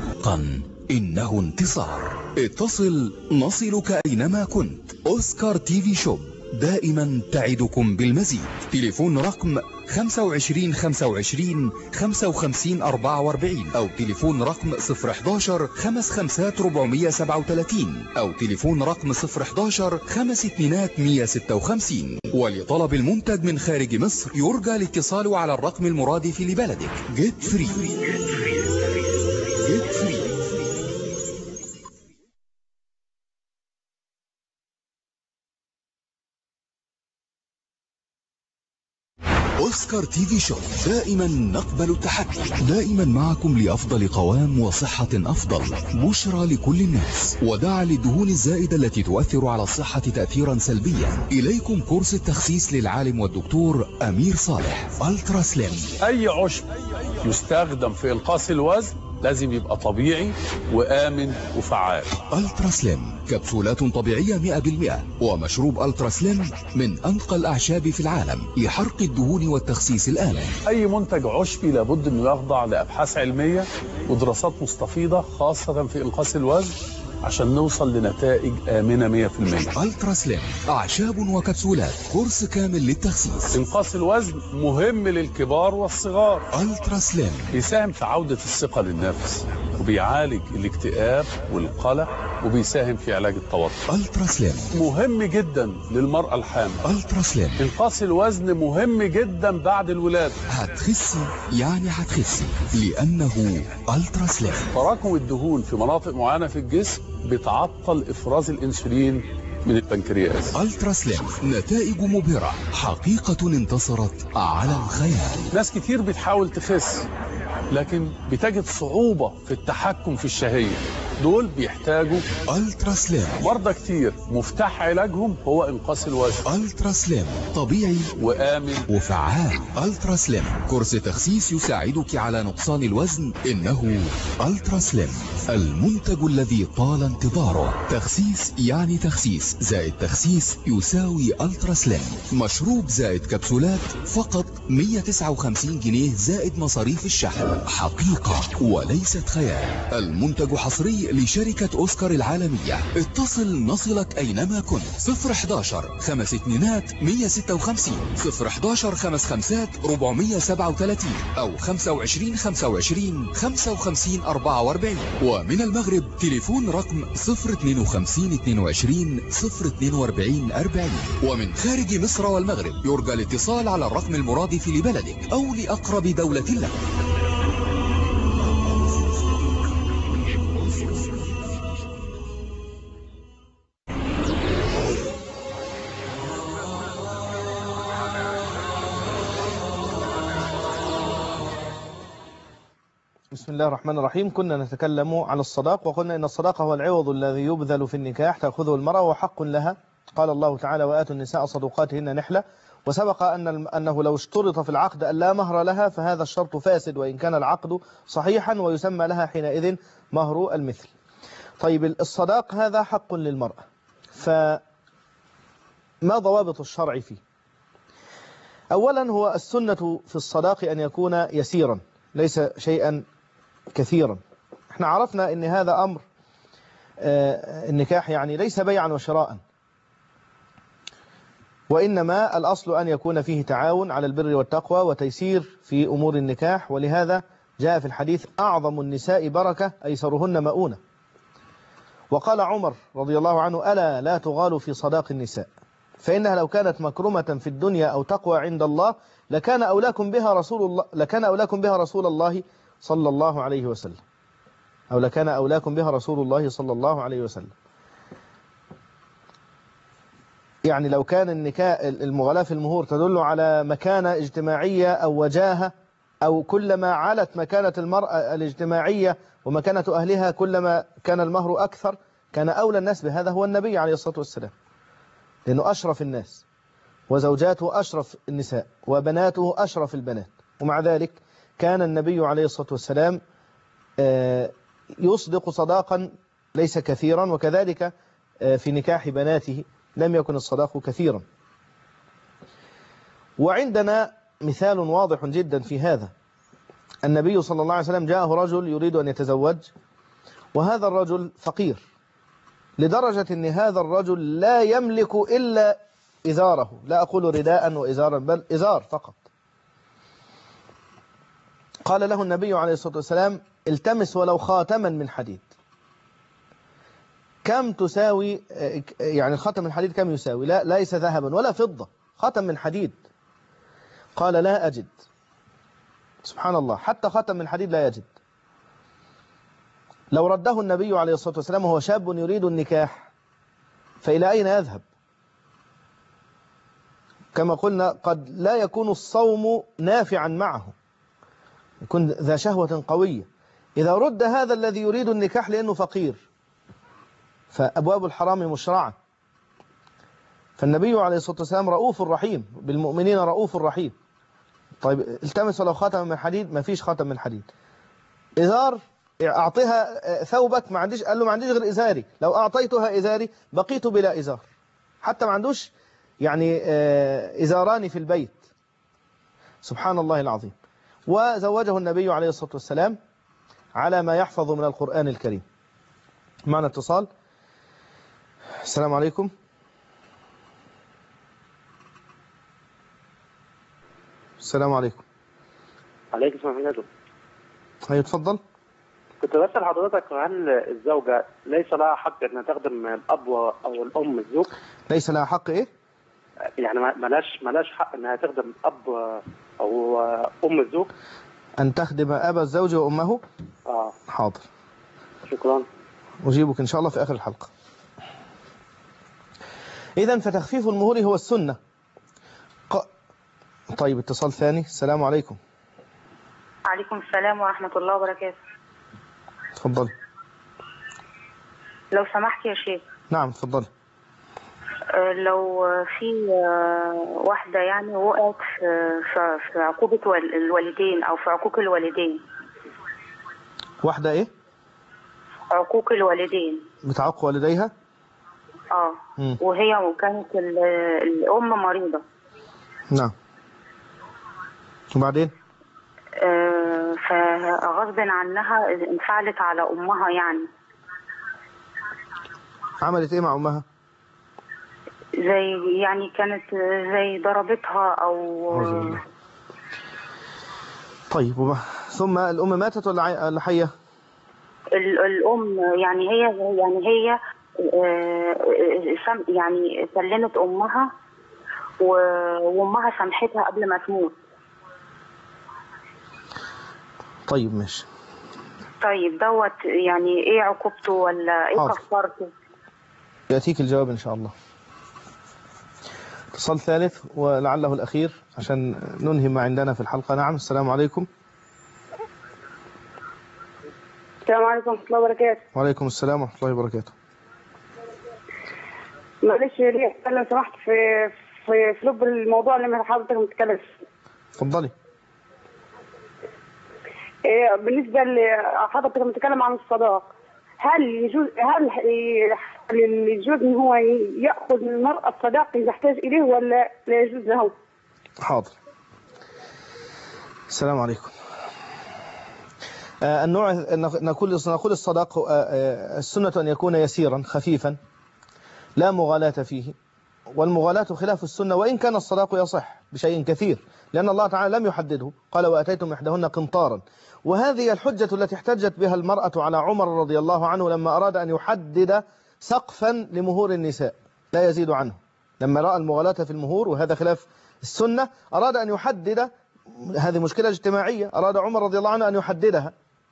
قن إنه انتصار. اتصل نصلك أينما كنت. أوسكار تي في شوب دائما تعدكم بالمزيد. تليفون رقم خمسة وعشرين خمسة وعشرين خمسة وخمسين أربعة وأربعين أو تليفون رقم صفر حداشر خمس خمسات ربعمية سبعة وثلاثين أو تليفون رقم صفر حداشر خمس اتنينات مية ستة وخمسين. ولطلب المنتج من خارج مصر يرجى الاتصال على الرقم المرادف لبلدك. جيت فري. جيت فري. أوسكار تي في شوب دائما نقبل التحدي، دائما معكم لأفضل قوام وصحة أفضل. بشرى لكل الناس، وداعا للدهون الزائدة التي تؤثر على الصحة تأثيرا سلبيا. إليكم كورس التخسيس للعالم والدكتور أمير صالح. ألترا سليم. أي عشب يستخدم في إنقاص الوزن لازم يبقى طبيعي وآمن وفعال. ألترا سليم كبسولات طبيعية مئة بالمئة، ومشروب ألترا سليم من أنقى الأعشاب في العالم لحرق الدهون والتخسيس الآمن. أي منتج عشبي لابد أنه يخضع لأبحاث علمية ودراسات مستفيضة خاصة في إنقاص الوزن عشان نوصل لنتائج آمنة مئة بالمئة. ألترا سليم أعشاب وكبسولات، كورس كامل للتخسيس. إنقاص الوزن مهم للكبار والصغار. ألترا سليم بيساهم في عودة الثقة للنفس، وبيعالج الاكتئاب والقلق، وبيساهم في علاج التوتر. ألترا سليم مهم جدا للمرأة الحامل. ألترا سليم إنقاص الوزن مهم جدا بعد الولادة. هتخسي يعني هتخسي لأنه ألترا سليم. تراكم الدهون في مناطق معينة في الجسم بتعطل إفراز الأنسولين من البنكرياس. ألترا سليم نتائج مبهرة، حقيقة انتصرت على الخيال. ناس كتير بتحاول تخس لكن بتجد صعوبة في التحكم في الشهية، دول بيحتاجوا ألترا سليم. مرضى كتير مفتاح علاجهم هو إنقاص الوزن. ألترا سليم طبيعي وآمن وفعال. ألترا سليم كورس تخسيس يساعدك على نقصان الوزن. إنه ألترا سليم المنتج الذي طال انتظاره. تخسيس يعني تخسيس زائد تخسيس يساوي ألترا سليم. مشروب زائد كبسولات فقط مئة وتسعة وخمسين جنيه زائد مصاريف الشحن. حقيقة وليست خيال. المنتج حصري التسويقي لشركة أوسكار العالمية. اتصل نصلك أينما كنت. صفر حداشر خمس اتنينات مية ستة وخمسين صفر حداشر خمس خمسات ربعمية سبعة وتلاتين أو خمسة وعشرين خمسة وعشرين خمسة وخمسين أربعة وأربعين. ومن المغرب تليفون رقم صفر اتنين وخمسين اتنين وعشرين صفر اتنين وأربعين أربعين. ومن خارج مصر والمغرب يرجى الاتصال على الرقم المرادف لبلدك أو لأقرب دولة لك. بسم الله الرحمن الرحيم. كنا نتكلم عن الصداق، وقلنا إن الصداق هو العوض الذي يبذل في النكاح تأخذه المرأة وحق لها. قال الله تعالى: وآتوا النساء صدقاتهن نحلة. وسبق أن أنه لو اشترط في العقد أن لا مهر لها فهذا الشرط فاسد وإن كان العقد صحيحا، ويسمى لها حينئذ مهر المثل. طيب، الصداق هذا حق للمرأة، فما ضوابط الشرع فيه؟ أولا، هو السنة في الصداق أن يكون يسيرا ليس شيئا كثيرا. احنا عرفنا ان هذا امر آه النكاح يعني ليس بيعا وشراء، وانما الاصل ان يكون فيه تعاون على البر والتقوى وتيسير في امور النكاح. ولهذا جاء في الحديث: اعظم النساء بركة ايسرهن مؤونة. وقال عمر رضي الله عنه: الا لا تغالوا في صداق النساء فانها لو كانت مكرمة في الدنيا او تقوى عند الله لكان اولاكم بها رسول الله لكان اولاكم بها رسول الله صلى الله عليه وسلم أو لكان أولاكم بها رسول الله صلى الله عليه وسلم. يعني لو كان النكاح المغالاة في المهور تدل على مكانة اجتماعية أو وجاهة، أو كلما علت مكانة المرأة الاجتماعية ومكانة أهلها كلما كان المهر أكثر، كان أولى الناس بهذا هو النبي عليه الصلاة والسلام، لأنه أشرف الناس وزوجاته أشرف النساء وبناته أشرف البنات. ومع ذلك كان النبي عليه الصلاة والسلام يصدق صداقا ليس كثيرا، وكذلك في نكاح بناته لم يكن الصداق كثيرا. وعندنا مثال واضح جدا في هذا. النبي صلى الله عليه وسلم جاءه رجل يريد أن يتزوج، وهذا الرجل فقير لدرجة أن هذا الرجل لا يملك إلا إزاره، لا أقول رداء وإزارا بل إزار فقط. قال له النبي عليه الصلاة والسلام: التمس ولو خاتما من حديد. كم تساوي يعني خاتم الحديد؟ كم يساوي؟ لا ليس ذهبا ولا فضة، خاتم من حديد. قال: لا أجد. سبحان الله، حتى خاتم من حديد لا يجد. لو رده النبي عليه الصلاة والسلام وهو شاب يريد النكاح فإلى أين يذهب؟ كما قلنا قد لا يكون الصوم نافعا معه، يكون ذا شهوة قوية. إذا رد هذا الذي يريد النكاح لأنه فقير فأبواب الحرام مشرعة. فالنبي عليه الصلاة والسلام رؤوف رحيم بالمؤمنين، رؤوف رحيم. طيب، التمس لو خاتم من حديد، ما فيش خاتم من حديد. إزار، أعطيها ثوبك، ما عنديش. قال له: ما عنديش غير إزاري، لو أعطيتها إزاري بقيت بلا إزار. حتى ما عندوش يعني إزاران في البيت. سبحان الله العظيم. وزوجه النبي عليه الصلاة والسلام على ما يحفظ من القرآن الكريم. معنا اتصال. السلام عليكم. السلام عليكم. عليكم السلام ورحمة الله. هيا اتفضل. كنت بسأل حضرتك هل الزوجة ليس لها حق انها تخدم الاب او الام الزوج؟ ليس لها حق ايه؟ يعني ملاش ملاش حق انها تخدم اب او ام الزوج؟ ان تخدم ابا الزوج وامه؟ اه حاضر، شكرا. اجيبك ان شاء الله في اخر الحلقة. اذا فتخفيف المهور هو السنة. ق... طيب، اتصال ثاني. السلام عليكم. عليكم السلام ورحمة الله وبركاته. تفضل. لو سمحت يا شيخ. نعم تفضل. لو في واحدة يعني وقعت في في عقوبة الوالدين أو في عقوق الوالدين. واحدة إيه؟ عقوق الوالدين. بتعق والديها؟ اه م. وهي كانت الأم مريضة. نعم. وبعدين؟ آه فغصب عنها انفعلت على أمها يعني. عملت ايه مع امها؟ زي يعني كانت زي ضربتها او أعوذ بالله. طيب وما ثم الام ماتت ولا عي- ولا حيه؟ ال- الام يعني هي يعني هي آه، سم- يعني سلمت امها و- وامها سامحتها قبل ما تموت. طيب ماشي. طيب دوت يعني ايه عقوبته ولا ايه حاضر. كفارته؟ يأتيك الجواب إن شاء الله. اتصال ثالث ولعله الأخير عشان ننهي ما عندنا في الحلقة. نعم، السلام عليكم. السلام عليكم ورحمة الله وبركاته. وعليكم السلام ورحمة الله وبركاته. معلش ليه لو سمحت في في في لب الموضوع اللي حضرتك بتتكلم فيه. اتفضلي. إيه بالنسبة لحضرتك بتتكلم عن الصداق، هل يجوز هل يجوز ان هو ياخذ من المرأة الصداق اذا احتاج اليه ولا لا يجوز له؟ حاضر. السلام عليكم. آه النوع نقول نقول الصداق آه آه السنة أن يكون يسيرا خفيفا لا مغالاة فيه، والمغالاة خلاف السنة، وإن كان الصداق يصح بشيء كثير، لأن الله تعالى لم يحدده، قال وآتيتم إحداهن قنطارا. وهذه الحجة التي احتجت بها المرأة على عمر رضي الله عنه لما أراد أن يحدد سقفا لمهور النساء لا يزيد عنه، لما رأى المغالاة في المهور وهذا خلاف السنة أراد أن يحدد، هذه مشكلة اجتماعية، أراد عمر رضي الله عنه أن يحددها.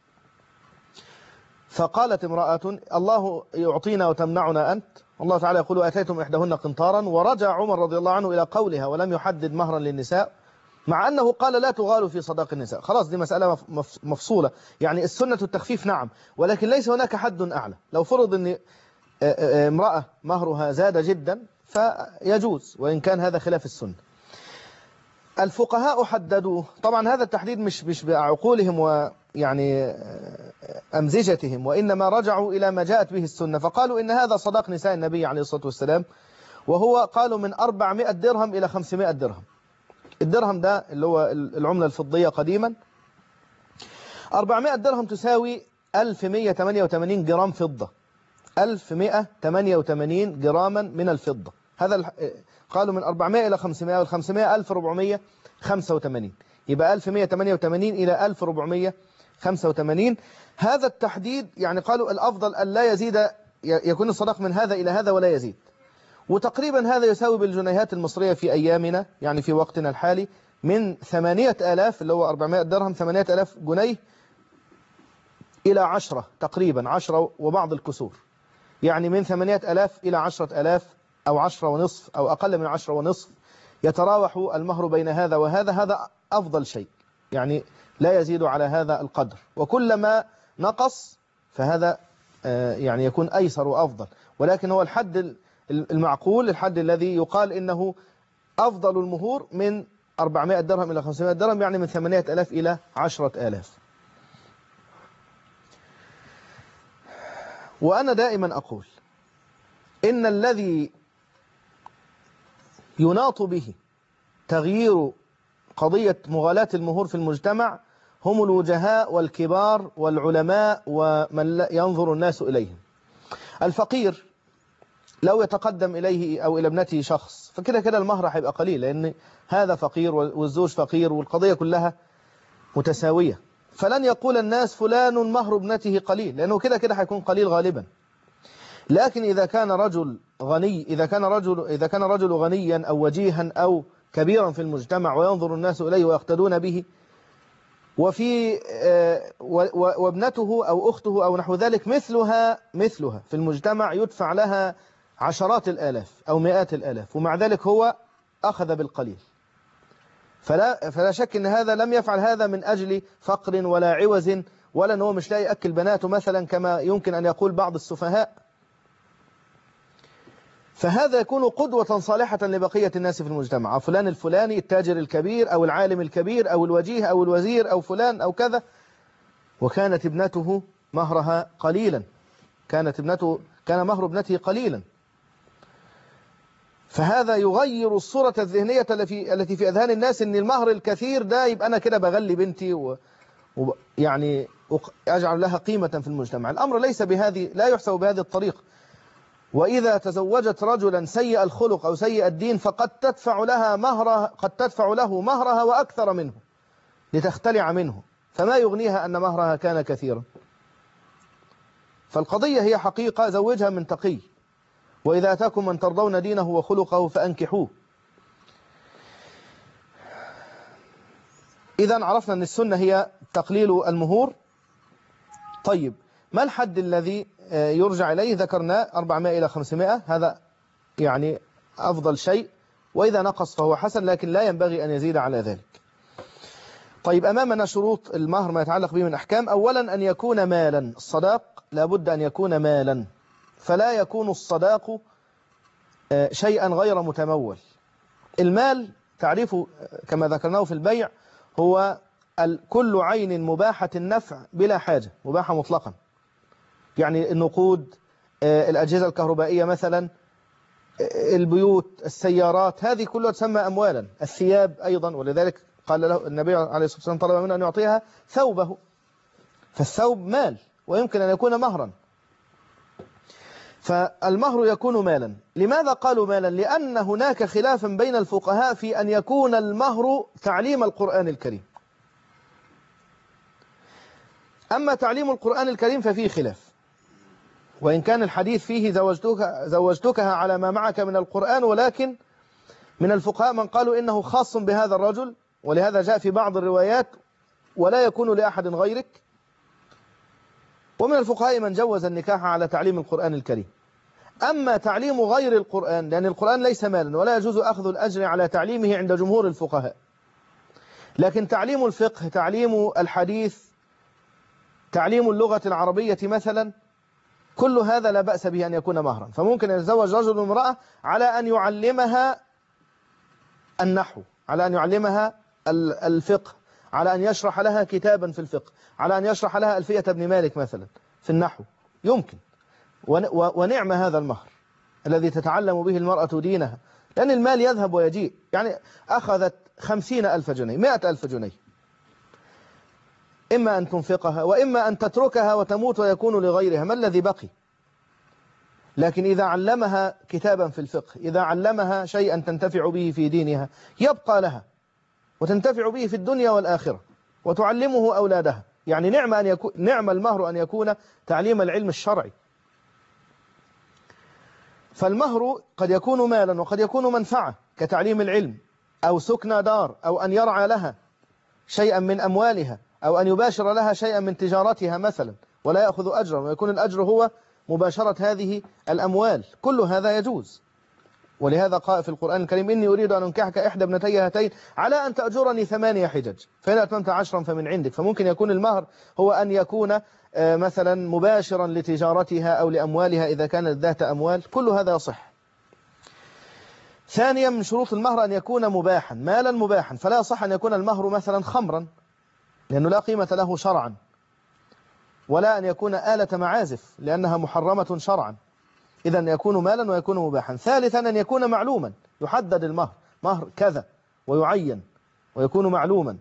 فقالت امرأة الله يعطينا وتمنعنا أنت، الله تعالى يقول أتيتم إحداهن قنطارا، ورجع عمر رضي الله عنه إلى قولها ولم يحدد مهرا للنساء، مع أنه قال لا تغالوا في صداق النساء. خلاص دي مسألة مفصولة، يعني السنة التخفيف نعم، ولكن ليس هناك حد أعلى. لو فرض أن امرأة مهرها زاد جدا فيجوز، وإن كان هذا خلاف السنة. الفقهاء حددوه، طبعا هذا التحديد مش مش بعقولهم ويعني أمزجتهم، وإنما رجعوا إلى ما جاءت به السنة، فقالوا إن هذا صداق نساء النبي عليه الصلاة والسلام، وهو قالوا من أربعمائة درهم إلى خمسمائة درهم. الدرهم ده اللي هو العملة الفضية قديما، أربعمائة درهم تساوي ألف ومائة وثمانية وثمانين جرام فضة، ألف ومائة وثمانية وثمانين جراما من الفضة. هذا قالوا من أربعمائة إلى خمسمائة، والخمسمائة ألف وأربعمائة وخمسة وثمانين، يبقى ألف ومائة وثمانية وثمانين إلى ألف وأربعمائة وخمسة وثمانين. هذا التحديد يعني قالوا الأفضل أن لا يزيد، يكون الصداق من هذا إلى هذا ولا يزيد. وتقريبا هذا يساوي بالجنيهات المصرية في أيامنا، يعني في وقتنا الحالي، من ثمانية آلاف اللي هو أربعمائة درهم، ثمانية آلاف جنيه إلى عشرة، تقريبا عشرة وبعض الكسور، يعني من ثمانية آلاف إلى عشرة آلاف أو عشرة ونصف أو أقل من عشرة ونصف، يتراوح المهر بين هذا وهذا. هذا أفضل شيء، يعني لا يزيد على هذا القدر، وكلما نقص فهذا يعني يكون أيسر وأفضل، ولكن هو الحد المعقول، الحد الذي يقال إنه أفضل المهور من أربعمائة درهم إلى خمسمائة درهم، يعني من ثمانية آلاف إلى عشرة آلاف. وأنا دائما أقول إن الذي يناط به تغيير قضية مغالاة المهور في المجتمع هم الوجهاء والكبار والعلماء ومن ينظر الناس إليهم. الفقير لو يتقدم إليه أو إلى ابنته شخص فكده كده المهر هيبقى قليل، لأن هذا فقير والزوج فقير والقضية كلها متساوية، فلن يقول الناس فلان مهر ابنته قليل، لأنه كده كده هيكون قليل غالبا. لكن إذا كان رجل غني، إذا كان رجل إذا كان رجل غنيا أو وجيها أو كبيرا في المجتمع وينظر الناس إليه ويقتدون به، وفي وابنته أو أخته أو نحو ذلك مثلها مثلها في المجتمع يدفع لها عشرات الآلاف أو مئات الآلاف، ومع ذلك هو أخذ بالقليل، فلا فلا شك أن هذا لم يفعل هذا من أجل فقر ولا عوز، ولا أنه مش لاقي يأكل بناته مثلا كما يمكن أن يقول بعض السفهاء. فهذا يكون قدوة صالحة لبقية الناس في المجتمع، فلان الفلاني التاجر الكبير أو العالم الكبير أو الوجيه أو الوزير أو فلان أو كذا، وكانت ابنته مهرها قليلا، كانت ابنته كان مهر ابنته قليلا. فهذا يغير الصورة الذهنية التي في أذهان الناس أن المهر الكثير ده يبقى أنا كده بغلي بنتي و... و... يعني أجعل لها قيمة في المجتمع. الأمر ليس بهذه، لا يحسب بهذه الطريقة. وإذا تزوجت رجلا سيء الخلق أو سيء الدين فقد تدفع لها مهرها قد تدفع له مهرها وأكثر منه لتختلع منه، فما يغنيها أن مهرها كان كثيرا. فالقضية هي حقيقة، زوجها من تقي، وإذا أتاكم من ترضون دينه وخلقه فأنكحوه. إذن عرفنا أن السنة هي تقليل المهور. طيب ما الحد الذي يرجع إليه؟ ذكرنا أربعمائة إلى خمسمائة، هذا يعني أفضل شيء، وإذا نقص فهو حسن، لكن لا ينبغي أن يزيد على ذلك. طيب أمامنا شروط المهر ما يتعلق به من أحكام. أولا أن يكون مالا، الصداق لابد أن يكون مالا، فلا يكون الصداق شيئا غير متمول. المال تعريفه كما ذكرناه في البيع هو كل عين مباحة النفع بلا حاجة، مباحة مطلقا، يعني النقود، الأجهزة الكهربائية مثلا، البيوت، السيارات، هذه كلها تسمى أموالا. الثياب أيضا، ولذلك قال له النبي عليه الصلاة والسلام طلب منه أن يعطيها ثوبه، فالثوب مال ويمكن أن يكون مهرا. فالمهر يكون مالا. لماذا قالوا مالا؟ لأن هناك خلاف بين الفقهاء في أن يكون المهر تعليم القرآن الكريم. أما تعليم القرآن الكريم ففيه خلاف، وإن كان الحديث فيه زوجتك زوجتكها على ما معك من القرآن، ولكن من الفقهاء من قالوا إنه خاص بهذا الرجل، ولهذا جاء في بعض الروايات ولا يكون لأحد غيرك. ومن الفقهاء من جوز النكاح على تعليم القرآن الكريم. أما تعليم غير القرآن، لأن القرآن ليس مالا ولا يجوز أخذ الأجر على تعليمه عند جمهور الفقهاء، لكن تعليم الفقه، تعليم الحديث، تعليم اللغة العربية مثلا، كل هذا لا بأس به أن يكون مهرا. فممكن أن يتزوج رجل امرأة على أن يعلمها النحو، على أن يعلمها الفقه، على أن يشرح لها كتابا في الفقه، على أن يشرح لها ألفية ابن مالك مثلا في النحو، يمكن. ونعم هذا المهر الذي تتعلم به المرأة دينها، لأن المال يذهب ويجيء. يعني أخذت خمسين ألف جنيه، مائة ألف جنيه، إما أن تنفقها وإما أن تتركها وتموت ويكون لغيرها، ما الذي بقي؟ لكن إذا علمها كتابا في الفقه، إذا علمها شيئا تنتفع به في دينها، يبقى لها وتنتفع به في الدنيا والآخرة، وتعلمه أولادها. يعني نعم أن يكون نعم المهر أن يكون تعليم العلم الشرعي. فالمهر قد يكون مالا وقد يكون منفعة كتعليم العلم، أو سكنى دار، أو أن يرعى لها شيئا من أموالها، أو أن يباشر لها شيئا من تجارتها مثلا ولا يأخذ أجرا، ويكون الأجر هو مباشرة هذه الأموال. كل هذا يجوز. ولهذا قال في القرآن الكريم: إني أريد أن أنكحك إحدى ابنتي هاتين على أن تأجرني ثمانية حجج فإن أتممت عشرا فمن عندك. فممكن يكون المهر هو أن يكون مثلا مباشرا لتجارتها أو لأموالها إذا كانت ذات أموال، كل هذا يصح. ثانيا من شروط المهر أن يكون مباحا، مالا مباحا، فلا يصح أن يكون المهر مثلا خمرا لأنه لا قيمة له شرعا، ولا أن يكون آلة معازف لأنها محرمة شرعا. إذا يكون مالا ويكون مباحا. ثالثا أن يكون معلوما، يحدد المهر، مهر كذا ويعين ويكون معلوما.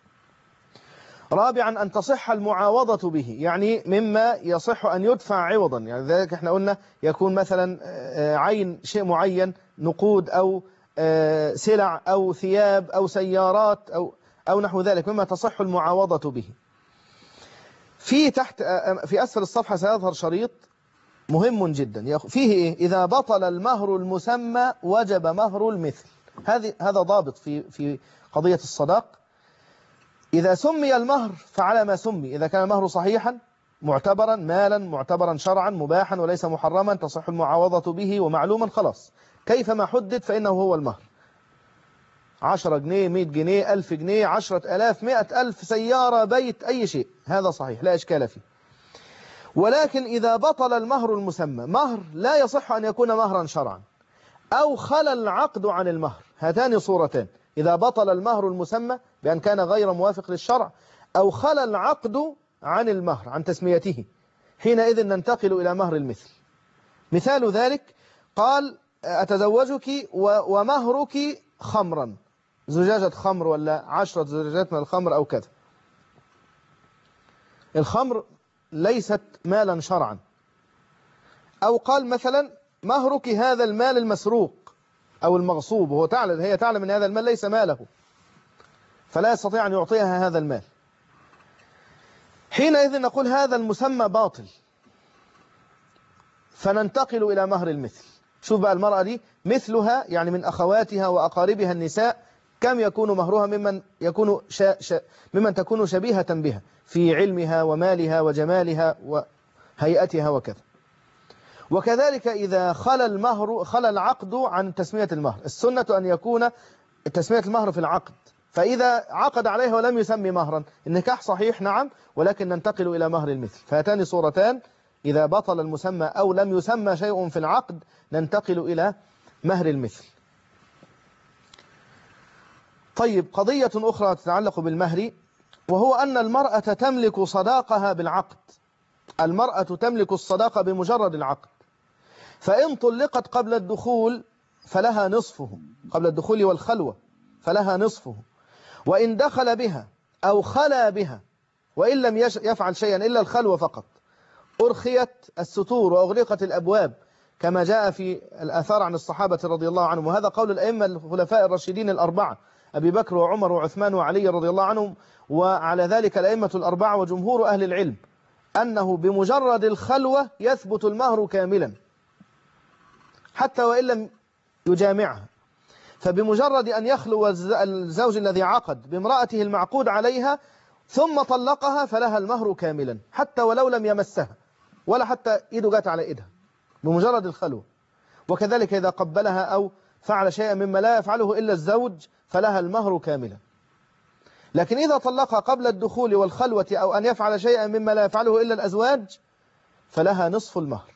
رابعا أن تصح المعاوضة به، يعني مما يصح أن يدفع عوضا. يعني ذلك احنا قلنا يكون مثلا عين شيء معين، نقود أو سلع أو ثياب أو سيارات أو أو نحو ذلك مما تصح المعاوضة به. في تحت في أسفل الصفحة سيظهر شريط مهم جدا فيه إيه؟ إذا بطل المهر المسمى وجب مهر المثل. هذه هذا ضابط في في قضية الصداق. إذا سمي المهر فعلى ما سمي، إذا كان المهر صحيحا معتبرا مالا معتبرا شرعا مباحا وليس محرما تصح المعاوضة به ومعلوما، خلاص كيفما حدد فإنه هو المهر. عشرة جنيه، مئة جنيه، ألف جنيه، عشرة ألاف، مئة ألف، سيارة، بيت، أي شيء، هذا صحيح لا إشكال فيه. ولكن إذا بطل المهر المسمى، مهر لا يصح أن يكون مهرا شرعا، أو خلى العقد عن المهر، هاتان صورتان: إذا بطل المهر المسمى بأن كان غير موافق للشرع، أو خلى العقد عن المهر عن تسميته، حينئذ ننتقل إلى مهر المثل. مثال ذلك قال: أتزوجك ومهرك خمرا، زجاجة خمر ولا عشرة زجاجات من الخمر أو كذا. الخمر ليست مالا شرعا. أو قال مثلا: مهرك هذا المال المسروق أو المغصوب، وهو تعلم هي تعلم أن هذا المال ليس ماله، فلا يستطيع أن يعطيها هذا المال. حينئذ نقول هذا المسمى باطل، فننتقل إلى مهر المثل. شوف بقى المرأة دي مثلها، يعني من أخواتها وأقاربها النساء، كم يكون مهرها ممن يكون شا شا ممن تكون شبيهة بها في علمها ومالها وجمالها وهيئتها وكذا. وكذلك إذا خلى المهر خلى العقد عن تسمية المهر، السنة أن يكون تسمية المهر في العقد، فإذا عقد عليها ولم يسمي مهرا النكاح صحيح نعم، ولكن ننتقل إلى مهر المثل. فهاتان صورتان، إذا بطل المسمى أو لم يسمى شيء في العقد ننتقل إلى مهر المثل. طيب، قضية أخرى تتعلق بالمهر، وهو أن المرأة تملك صداقها بالعقد. المرأة تملك الصداقة بمجرد العقد، فإن طلقت قبل الدخول فلها نصفه، قبل الدخول والخلوة فلها نصفه، وإن دخل بها أو خلا بها وإن لم يفعل شيئا إلا الخلوة فقط أرخيت الستور وأغلقت الأبواب، كما جاء في الآثار عن الصحابة رضي الله عنهم. وهذا قول الأئمة الخلفاء الراشدين الأربعة، أبي بكر وعمر وعثمان وعلي رضي الله عنهم، وعلى ذلك الأئمة الأربعة وجمهور أهل العلم، أنه بمجرد الخلوة يثبت المهر كاملا حتى وإن لم يجامعها. فبمجرد أن يخلو الزوج الذي عقد بامرأته المعقود عليها ثم طلقها فلها المهر كاملا، حتى ولو لم يمسها ولا حتى إيده جات على إيدها، بمجرد الخلوة. وكذلك إذا قبلها أو فعل شيئا مما لا يفعله إلا الزوج فلها المهر كاملا. لكن إذا طلقها قبل الدخول والخلوة أو أن يفعل شيئا مما لا يفعله إلا الأزواج فلها نصف المهر.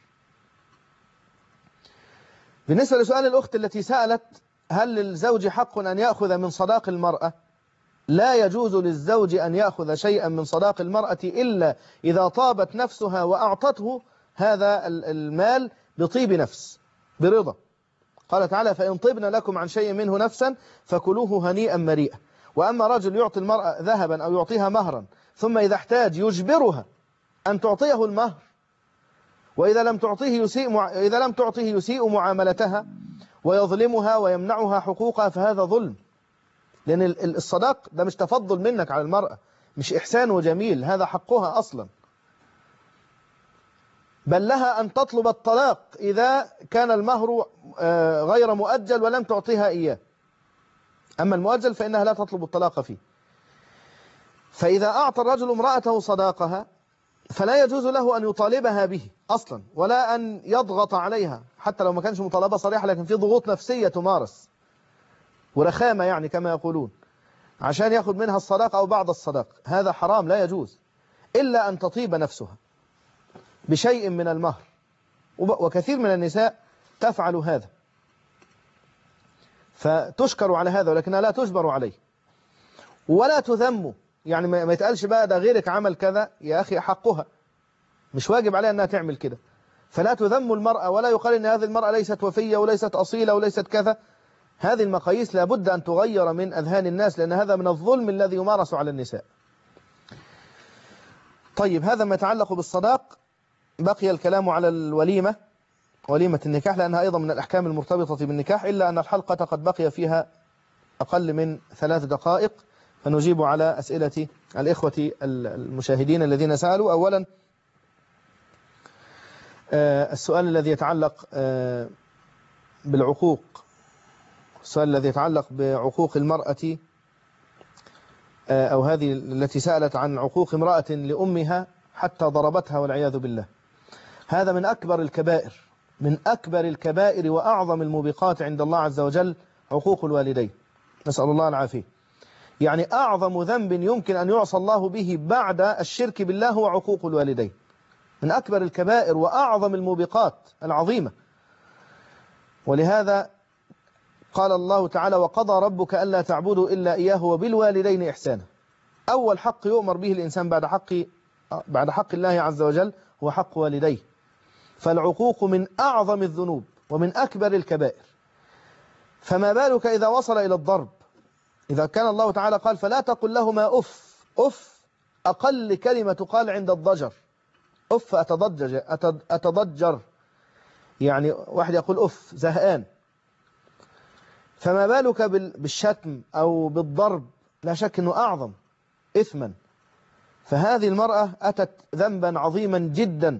بالنسبة لسؤال الأخت التي سألت هل للزوج حق أن يأخذ من صداق المرأة؟ لا يجوز للزوج أن يأخذ شيئا من صداق المرأة إلا إذا طابت نفسها وأعطته هذا المال بطيب نفس برضا. قال تعالى: فإن طبن لكم عن شيء منه نفسا فكلوه هنيئا مريئا. وأما رجل يعطي المرأة ذهبا أو يعطيها مهرا ثم إذا احتاج يجبرها أن تعطيه المهر، وإذا لم تعطيه يسيء مع... إذا لم تعطيه يسيء معاملتها ويظلمها ويمنعها حقوقها، فهذا ظلم. لأن الصداق ده مش تفضل منك على المرأة، مش إحسان وجميل، هذا حقها أصلا. بل لها أن تطلب الطلاق إذا كان المهر غير مؤجل ولم تعطيها إياه. أما المؤجل فإنها لا تطلب الطلاق فيه. فإذا أعطى الرجل امرأته صداقها فلا يجوز له أن يطالبها به أصلا، ولا أن يضغط عليها، حتى لو ما كانش مطالبة صريحة لكن في ضغوط نفسية تمارس ورخامة يعني كما يقولون، عشان يأخذ منها الصداق أو بعض الصداق. هذا حرام لا يجوز، إلا أن تطيب نفسها بشيء من المهر. وكثير من النساء تفعل هذا، فتشكر على هذا ولكنها لا تجبر عليه ولا تذم. يعني ما يتقالش بقى ده غيرك عمل كذا، يا أخي حقها، مش واجب عليها أنها تعمل كده. فلا تذم المرأة ولا يقال أن هذه المرأة ليست وفية وليست أصيلة وليست كذا. هذه المقاييس لابد أن تغير من أذهان الناس، لأن هذا من الظلم الذي يمارس على النساء. طيب، هذا ما يتعلق بالصداق. بقي الكلام على الوليمة، وليمة النكاح، لأنها أيضا من الأحكام المرتبطة بالنكاح، إلا أن الحلقة قد بقي فيها أقل من ثلاث دقائق، فنجيب على أسئلة الإخوة المشاهدين الذين سألوا. أولا السؤال الذي يتعلق بالعقوق، السؤال الذي يتعلق بعقوق المرأة، أو هذه التي سألت عن عقوق امرأة لأمها حتى ضربتها والعياذ بالله. هذا من أكبر الكبائر، من أكبر الكبائر وأعظم الموبقات عند الله عز وجل عقوق الوالدين، نسأل الله العافية. يعني أعظم ذنب يمكن أن يعصى الله به بعد الشرك بالله هو عقوق الوالدين، من أكبر الكبائر وأعظم الموبقات العظيمة. ولهذا قال الله تعالى: وقضى ربك ألا تعبدوا إلا إياه وبالوالدين إحسانا. أول حق يؤمر به الإنسان بعد حق بعد حق الله عز وجل هو حق والديه. فالعقوق من أعظم الذنوب ومن أكبر الكبائر، فما بالك إذا وصل إلى الضرب. إذا كان الله تعالى قال: فلا تقل لهما أف. أف أقل كلمة تقال عند الضجر، أف أتضجر, أتضجر يعني واحد يقول أف زهقان، فما بالك بالشتم أو بالضرب؟ لا شك أنه أعظم إثما. فهذه المرأة أتت ذنبا عظيما جدا،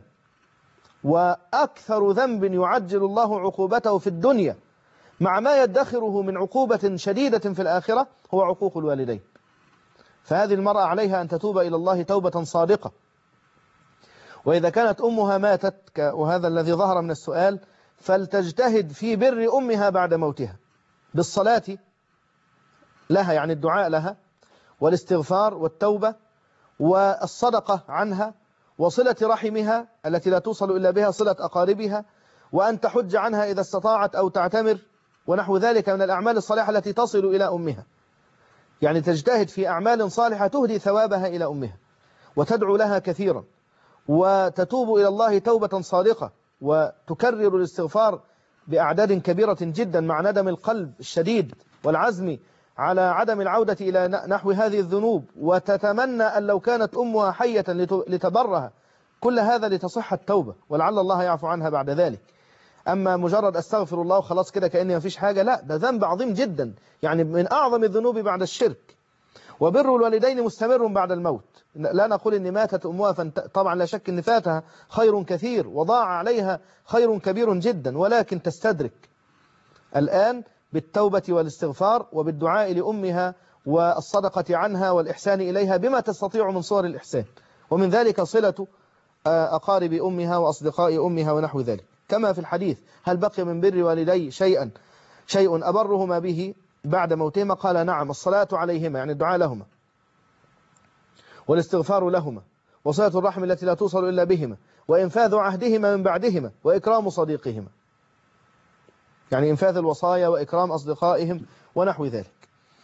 وأكثر ذنب يعجل الله عقوبته في الدنيا مع ما يدخره من عقوبة شديدة في الآخرة هو عقوق الوالدين. فهذه المرأة عليها أن تتوب إلى الله توبة صادقة. وإذا كانت أمها ماتت، وهذا الذي ظهر من السؤال، فلتجتهد في بر أمها بعد موتها بالصلاة لها، يعني الدعاء لها، والاستغفار والتوبة والصدقة عنها، وصلة رحمها التي لا توصل إلا بها، صلة أقاربها، وأن تحج عنها إذا استطاعت أو تعتمر ونحو ذلك من الأعمال الصالحة التي تصل إلى أمها. يعني تجتهد في أعمال صالحة تهدي ثوابها إلى أمها، وتدعو لها كثيرا، وتتوب إلى الله توبة صادقة، وتكرر الاستغفار بأعداد كبيرة جدا مع ندم القلب الشديد والعزم على عدم العودة إلى نحو هذه الذنوب، وتتمنى أن لو كانت أمها حية لتبرها. كل هذا لتصح التوبة، ولعل الله يعفو عنها بعد ذلك. أما مجرد أستغفر الله وخلاص كده كأني ما فيش حاجة، لا، ده ذنب عظيم جدا، يعني من أعظم الذنوب بعد الشرك. وبر الوالدين مستمر بعد الموت. لا نقول إن ماتت أمها فانت... طبعا لا شك إن فاتها خير كثير وضاع عليها خير كبير جدا، ولكن تستدرك الآن بالتوبة والاستغفار وبالدعاء لأمها والصدقة عنها والإحسان إليها بما تستطيع من صور الإحسان، ومن ذلك صلة أقارب أمها وأصدقاء أمها ونحو ذلك. كما في الحديث: هل بقي من بر والدي شيئا شيء أبرهما به بعد موتهما؟ قال: نعم، الصلاة عليهما، يعني الدعاء لهما، والاستغفار لهما، وصلة الرحم التي لا توصل إلا بهما، وإنفاذ عهدهما من بعدهما، وإكرام صديقهما، يعني إنفاذ الوصايا وإكرام أصدقائهم ونحو ذلك.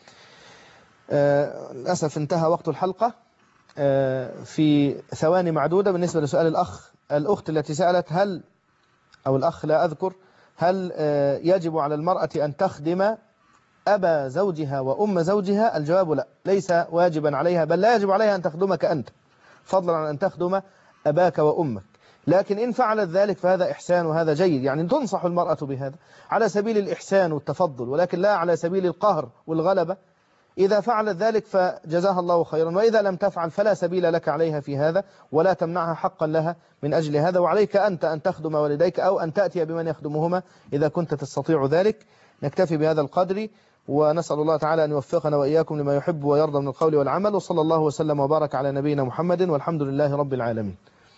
آه للأسف انتهى وقت الحلقة آه في ثواني معدودة. بالنسبة لسؤال الأخ الأخت التي سألت هل أو الأخ لا أذكر هل آه يجب على المرأة أن تخدم أبا زوجها وأم زوجها؟ الجواب لا، ليس واجبا عليها، بل لا يجب عليها أن تخدمك أنت، فضلا عن أن تخدم أباك وأمك. لكن إن فعلت ذلك فهذا إحسان وهذا جيد، يعني تنصح المرأة بهذا على سبيل الإحسان والتفضل، ولكن لا على سبيل القهر والغلبة. إذا فعلت ذلك فجزاها الله خيرا، وإذا لم تفعل فلا سبيل لك عليها في هذا، ولا تمنعها حقا لها من أجل هذا. وعليك أنت أن تخدم والديك أو أن تأتي بمن يخدمهما إذا كنت تستطيع ذلك. نكتفي بهذا القدر، ونسأل الله تعالى أن يوفقنا وإياكم لما يحب ويرضى من القول والعمل، وصلى الله وسلم وبارك على نبينا محمد، والحمد لله رب العالمين.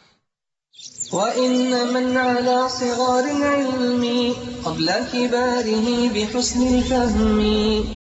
وإن من على صغار العلم قبل كباره بحسن الفهم